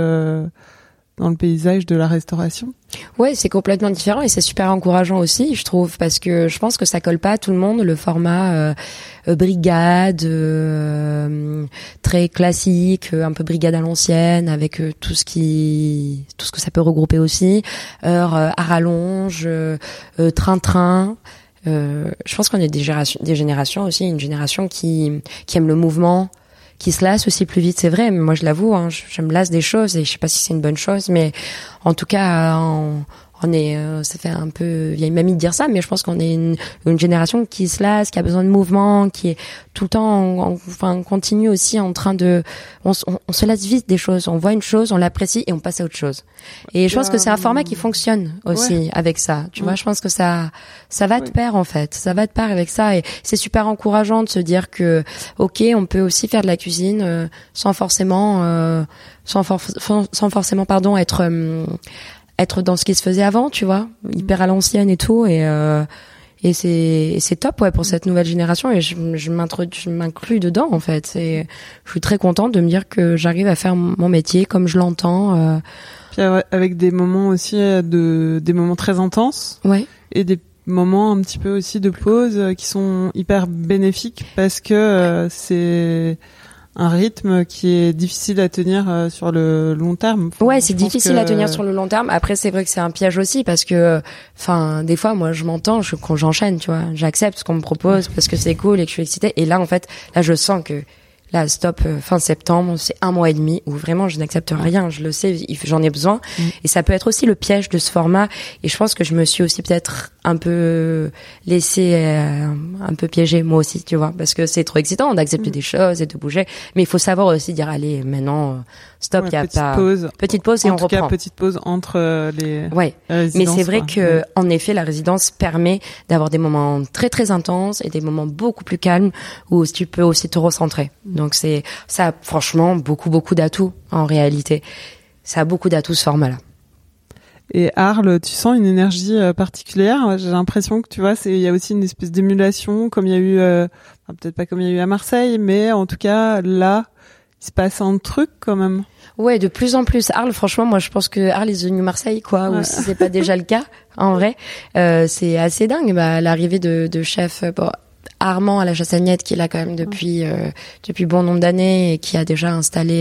de la restauration. Ouais, c'est complètement différent et c'est super encourageant aussi, je trouve, parce que je pense que ça colle pas à tout le monde, le format brigade très classique, un peu brigade à l'ancienne, avec tout ce que ça peut regrouper aussi, heures à rallonge, train-train. Je pense qu'on est des générations aussi, une génération qui aime le mouvement, qui se lasse aussi plus vite, c'est vrai, mais moi je l'avoue, je me lasse des choses et je sais pas si c'est une bonne chose, mais en tout cas, on est, ça fait un peu vieille mamie de dire ça, mais je pense qu'on est une génération qui se lasse, qui a besoin de mouvement, qui est tout le temps, continue aussi en train de, on se lasse vite des choses, on voit une chose, on l'apprécie et on passe à autre chose. Et je pense que c'est un format qui fonctionne aussi avec ça. Tu vois, je pense que ça va de pair en fait, ça va de pair avec ça et c'est super encourageant de se dire que, ok, on peut aussi faire de la cuisine sans forcément être dans ce qui se faisait avant, tu vois, hyper à l'ancienne et tout, et c'est top, ouais, pour cette nouvelle génération, et je m'inclus dedans, en fait. Je suis très contente de me dire que j'arrive à faire mon métier comme je l'entends. Puis avec des moments aussi, des moments très intenses. Ouais. Et des moments un petit peu aussi de pause qui sont hyper bénéfiques parce que c'est un rythme qui est difficile à tenir sur le long terme. Ouais, c'est difficile à tenir sur le long terme. Après, c'est vrai que c'est un piège aussi parce que, des fois, moi, je m'entends quand j'enchaîne, tu vois. J'accepte ce qu'on me propose parce que c'est cool et que je suis excitée. Et là, en fait, je sens que, là, stop, fin septembre, c'est 1 mois et demi où vraiment je n'accepte rien. Je le sais, j'en ai besoin. Et ça peut être aussi le piège de ce format. Et je pense que je me suis aussi peut-être un peu laissée, un peu piégée moi aussi, tu vois, parce que c'est trop excitant d'accepter des choses et de bouger. Mais il faut savoir aussi dire, allez, maintenant, stop, il y a pas petite pause et on reprend. En tout cas, petite pause entre les résidences. Mais c'est vrai que en effet, la résidence permet d'avoir des moments très très intenses et des moments beaucoup plus calmes où tu peux aussi te recentrer. Donc ça a franchement beaucoup d'atouts en réalité. Ça a beaucoup d'atouts ce format-là. Et Arles, tu sens une énergie particulière. J'ai l'impression que tu vois, il y a aussi une espèce d'émulation, comme il y a eu, peut-être pas comme il y a eu à Marseille, mais en tout cas là, il se passe un truc quand même. Ouais, de plus en plus. Arles, franchement, moi je pense que Arles est devenu Marseille, quoi. Ou si c'est pas déjà le cas, en vrai, c'est assez dingue. L'arrivée de chefs. Armand à la Chassagnette qui est là quand même depuis bon nombre d'années et qui a déjà installé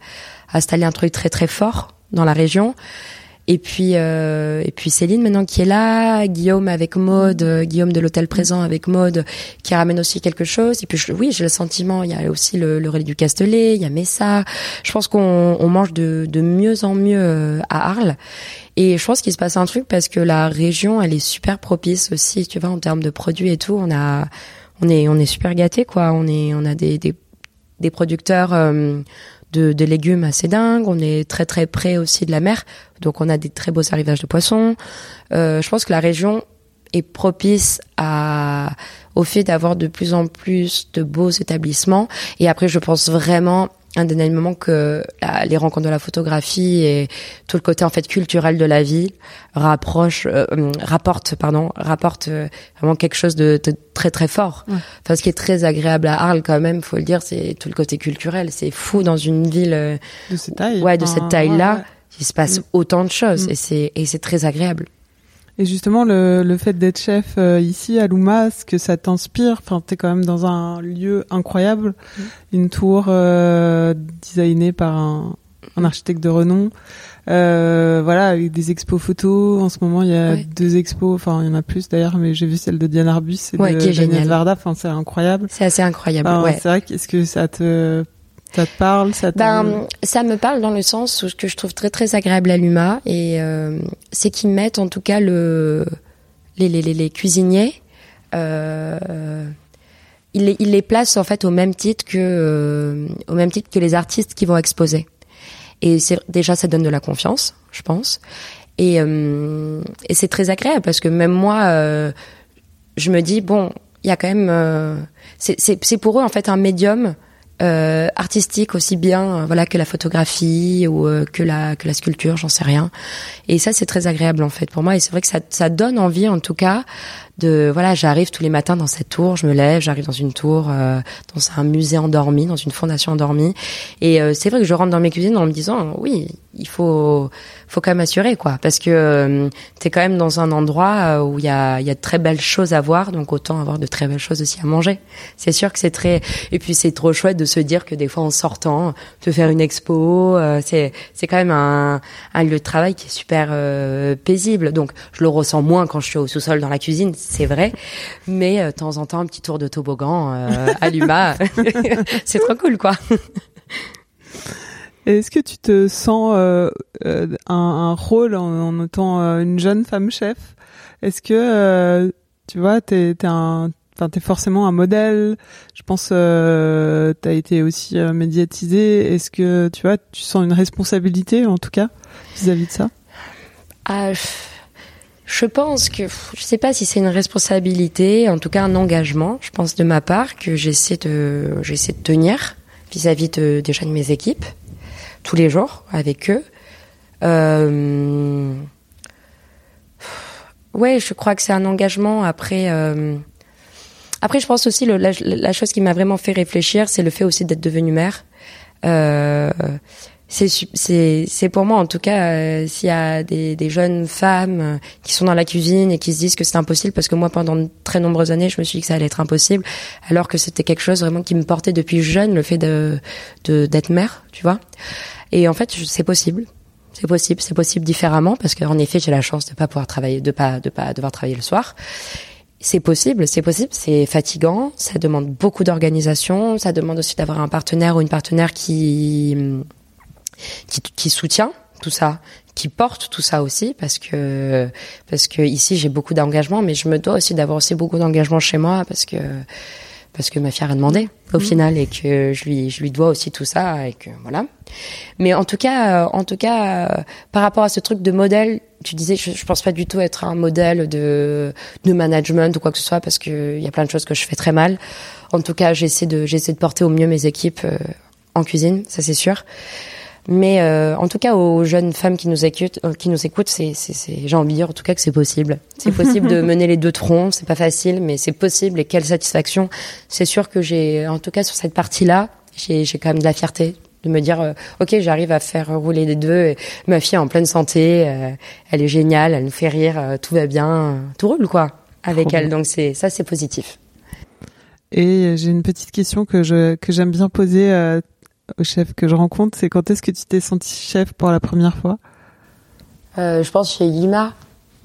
un truc très très fort dans la région. Et puis Céline maintenant qui est là, Guillaume avec Maude, Guillaume de l'Hôtel Présent avec Maude qui ramène aussi quelque chose. Et puis j'ai le sentiment, il y a aussi le relais du Castellet, il y a Messa. Je pense qu'on mange de mieux en mieux à Arles. Et je pense qu'il se passe un truc parce que la région, elle est super propice aussi, tu vois, en termes de produits et tout. On est super gâtés, quoi. On a des producteurs de légumes assez dingues. On est très très près aussi de la mer, donc on a des très beaux arrivages de poissons. Je pense que la région est propice au fait d'avoir de plus en plus de beaux établissements. Et après, je pense vraiment indéniablement que les rencontres de la photographie et tout le côté en fait culturel de la ville rapporte vraiment quelque chose de très très fort. Ouais. Enfin, ce qui est très agréable à Arles quand même, faut le dire, c'est tout le côté culturel. C'est fou dans une ville de cette taille. Ouais, de cette taille-là, il se passe autant de choses et c'est très agréable. Et justement, le fait d'être chef ici à Louma, ce que ça t'inspire, enfin, t'es quand même dans un lieu incroyable, une tour designée par un architecte de renom, voilà, avec des expos photos. En ce moment, il y a 2 expos, enfin, il y en a plus d'ailleurs, mais j'ai vu celle de Diane Arbus et de Daniel Varda. Enfin, c'est incroyable. C'est assez incroyable. Enfin, c'est vrai qu'est-ce que ça te parle, ça me parle dans le sens où ce que je trouve très très agréable à l'UMA et c'est qu'ils mettent en tout cas les cuisiniers ils les placent en fait au même titre que les artistes qui vont exposer. Et déjà ça donne de la confiance, je pense. Et c'est très agréable parce que même moi je me dis bon, il y a quand même c'est pour eux en fait un médium artistique aussi bien voilà que la photographie ou que la sculpture, j'en sais rien. Et ça c'est très agréable en fait pour moi et c'est vrai que ça donne envie en tout cas de voilà, j'arrive tous les matins dans cette tour, je me lève, j'arrive dans une tour dans un musée endormi, dans une fondation endormie et c'est vrai que je rentre dans mes cuisines en me disant oui, il faut quand même assurer quoi parce que t'es quand même dans un endroit où il y a de très belles choses à voir, donc autant avoir de très belles choses aussi à manger. C'est sûr que c'est très et puis c'est trop chouette de se dire que des fois en sortant, de faire une expo, c'est quand même un lieu de travail qui est super paisible. Donc je le ressens moins quand je suis au sous-sol dans la cuisine, c'est vrai, mais de temps en temps un petit tour de toboggan à l'UMA, c'est trop cool quoi. Est-ce que tu te sens un rôle en étant une jeune femme chef? Est-ce que tu vois, t'es forcément un modèle. Je pense t'as été aussi médiatisée. Est-ce que tu vois, tu sens une responsabilité en tout cas vis-à-vis de ça? Je pense que je sais pas si c'est une responsabilité, en tout cas un engagement. Je pense de ma part que j'essaie de tenir vis-à-vis déjà de mes équipes tous les jours avec eux. Ouais, je crois que c'est un engagement. Après, je pense aussi la chose qui m'a vraiment fait réfléchir, c'est le fait aussi d'être devenue mère. C'est pour moi en tout cas s'il y a des jeunes femmes qui sont dans la cuisine et qui se disent que c'est impossible, parce que moi pendant de très nombreuses années je me suis dit que ça allait être impossible alors que c'était quelque chose vraiment qui me portait depuis jeune, le fait d'être mère, tu vois. Et en fait c'est possible différemment parce qu'en effet j'ai la chance de pas pouvoir travailler, de pas devoir travailler le soir. C'est possible, c'est fatigant, ça demande beaucoup d'organisation, ça demande aussi d'avoir un partenaire ou une partenaire qui soutient tout ça, qui porte tout ça aussi, parce que ici j'ai beaucoup d'engagement, mais je me dois aussi d'avoir aussi beaucoup d'engagement chez moi parce que ma fille a demandé au final et que je lui dois aussi tout ça et que voilà. Mais en tout cas par rapport à ce truc de modèle, tu disais je pense pas du tout être un modèle de management ou quoi que ce soit, parce que il y a plein de choses que je fais très mal. En tout cas, j'essaie de porter au mieux mes équipes en cuisine, ça c'est sûr. Mais en tout cas aux jeunes femmes qui nous écoutent, j'ai envie de dire en tout cas que c'est possible. C'est possible de mener les deux de front, c'est pas facile, mais c'est possible, et quelle satisfaction. C'est sûr que j'ai, en tout cas sur cette partie-là, j'ai quand même de la fierté de me dire OK, j'arrive à faire rouler les deux, et ma fille est en pleine santé, elle est géniale, elle nous fait rire, tout va bien, tout roule quoi avec elle. Donc c'est positif. Et j'ai une petite question que j'aime bien poser aux chefs que je rencontre, c'est quand est-ce que tu t'es sentie chef pour la première fois? Je pense chez Yima.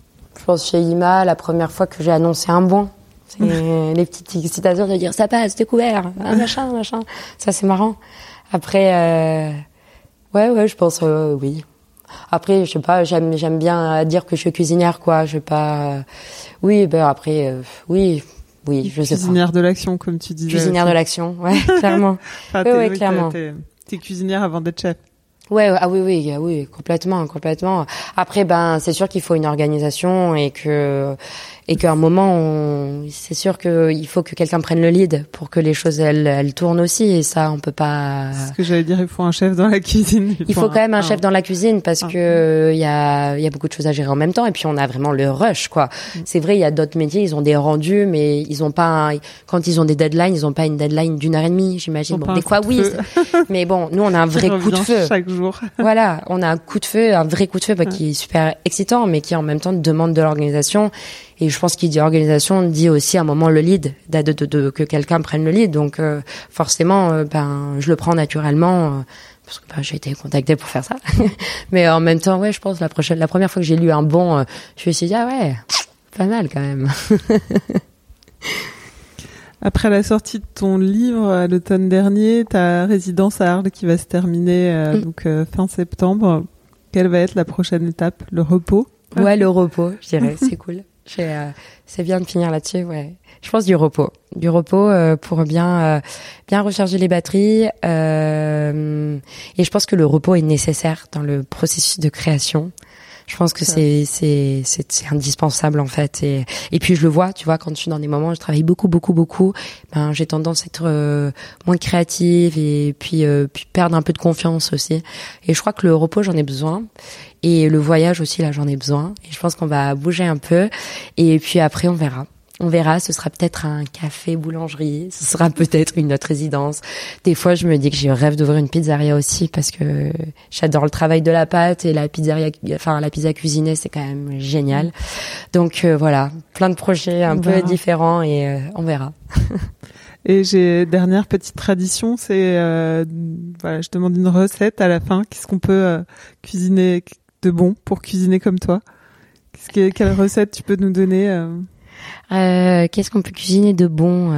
La première fois que j'ai annoncé un bon. C'est les petites excitations de dire ça passe, découvert, machin. Ça c'est marrant. Après, ouais, je pense oui. Après, je sais pas, j'aime bien dire que je suis cuisinière, quoi. Je sais pas. Oui, ben après, oui, je sais pas. Cuisinière de l'action, comme tu disais. Cuisinière de l'action, ouais, clairement. Oui, clairement. T'es cuisinière avant d'être chef. Ouais, oui, complètement. Après, ben, c'est sûr qu'il faut une organisation et que Et qu'à un moment, c'est sûr qu'il faut que quelqu'un prenne le lead pour que les choses elles tournent aussi. Et ça, on peut pas. C'est ce que j'allais dire. Il faut un chef dans la cuisine. Il faut quand même un chef dans la cuisine parce que il y a beaucoup de choses à gérer en même temps. Et puis on a vraiment le rush, quoi. C'est vrai, il y a d'autres métiers, ils ont des rendus, mais ils ont pas. Quand ils ont des deadlines, ils ont pas une deadline d'1h30, j'imagine. Bon, des fois oui. Mais bon, nous on a un vrai coup de feu. Chaque jour. Voilà, on a un coup de feu, un vrai coup de feu qui est super excitant, mais qui en même temps demande de l'organisation. Et je pense qu'il dit organisation, dit aussi à un moment le lead, que quelqu'un prenne le lead. Donc forcément, je le prends naturellement parce que j'ai été contactée pour faire ça. Mais en même temps, ouais, je pense la première fois que j'ai lu un bon, je me suis dit ah ouais, pas mal quand même. Après la sortie de ton livre à l'automne dernier, ta résidence à Arles qui va se terminer fin septembre. Quelle va être la prochaine étape? Le repos? Ouais, le repos, je dirais, c'est cool. C'est bien de finir là-dessus, ouais. Je pense du repos pour bien recharger les batteries. Et je pense que le repos est nécessaire dans le processus de création. Je pense que c'est indispensable en fait. Et puis je le vois, tu vois, quand je suis dans des moments où je travaille beaucoup, j'ai tendance à être moins créative et puis perdre un peu de confiance aussi. Et je crois que le repos, j'en ai besoin. Et le voyage aussi, là, j'en ai besoin. Et je pense qu'on va bouger un peu. Et puis après, on verra. On verra, ce sera peut-être un café boulangerie, ce sera peut-être une autre résidence. Des fois, je me dis que j'ai le rêve d'ouvrir une pizzeria aussi parce que j'adore le travail de la pâte et la pizza cuisinée, c'est quand même génial. Donc voilà, plein de projets un peu différents et on verra. Et j'ai dernière petite tradition, c'est je demande une recette à la fin. Qu'est-ce qu'on peut cuisiner de bon pour cuisiner comme toi? Quelle recette tu peux nous donner? Qu'est-ce qu'on peut cuisiner de bon?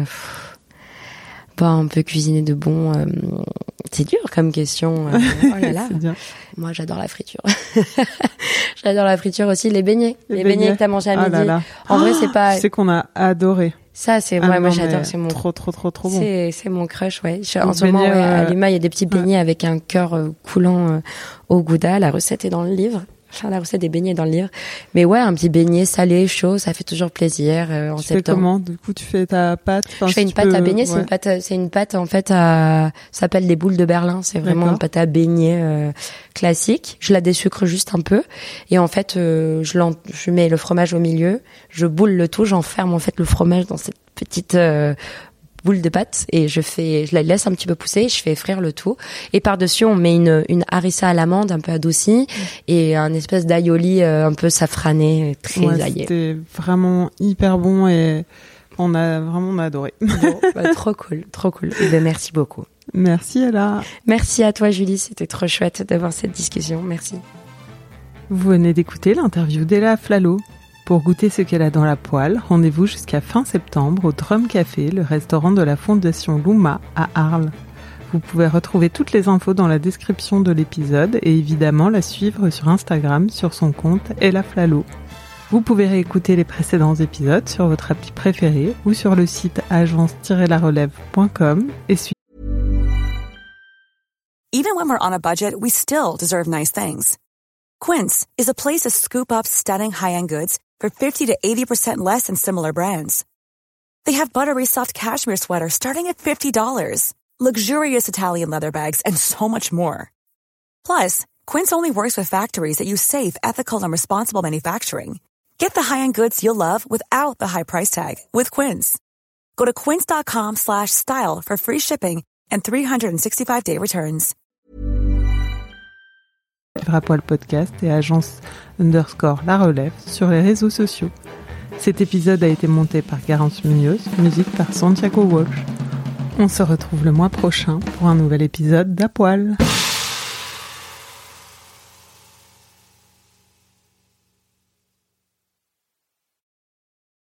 On peut cuisiner de bon. C'est dur comme question. Oh là là. Moi, j'adore la friture. J'adore la friture aussi. Les beignets que t'as mangé à midi. Là là. En vrai, c'est pas. C'est qu'on a adoré. Ça, c'est moi j'adore. C'est mon trop bon. C'est mon crush, ouais. En ce moment, à Lima, il y a des petits beignets avec un cœur coulant au gouda. La recette est dans le livre. La recette des beignets dans le livre. Mais ouais, un petit beignet salé, chaud, ça fait toujours plaisir en septembre. Tu fais comment? Du coup, tu fais ta pâte? Je fais une pâte à beignets. C'est une pâte en fait ça s'appelle des boules de Berlin. C'est vraiment une pâte à beignets classique. Je la désucre juste un peu et en fait je mets le fromage au milieu, je boule le tout, j'enferme en fait le fromage dans cette petite boule de pâte et je la laisse un petit peu pousser, je fais frire le tout et par-dessus on met une harissa à l'amande un peu adoucie et un espèce d'aïoli un peu safrané, très aillé. C'était vraiment hyper bon et on a adoré. Bon, trop cool. Et ben merci beaucoup. Merci Ella. Merci à toi Julie, c'était trop chouette d'avoir cette discussion, merci. Vous venez d'écouter l'interview d'Ella Flalo. Pour goûter ce qu'elle a dans la poêle, rendez-vous jusqu'à fin septembre au Drum Café, le restaurant de la Fondation Luma à Arles. Vous pouvez retrouver toutes les infos dans la description de l'épisode et évidemment la suivre sur Instagram sur son compte Ella Flalo. Vous pouvez réécouter les précédents épisodes sur votre appli préférée ou sur le site agence-larelève.com et suivre. Even when we're on a budget, we still deserve nice things. Quince is a place to scoop up stunning high-end goods for 50 to 80% less than similar brands. They have buttery soft cashmere sweaters starting at $50, luxurious Italian leather bags, and so much more. Plus, Quince only works with factories that use safe, ethical, and responsible manufacturing. Get the high-end goods you'll love without the high price tag with Quince. Go to quince.com/style for free shipping and 365-day returns. Poil Podcast et agence_larelève sur les réseaux sociaux. Cet épisode a été monté par Garance Munoz, musique par Santiago Walsh. On se retrouve le mois prochain pour un nouvel épisode d'À Poil.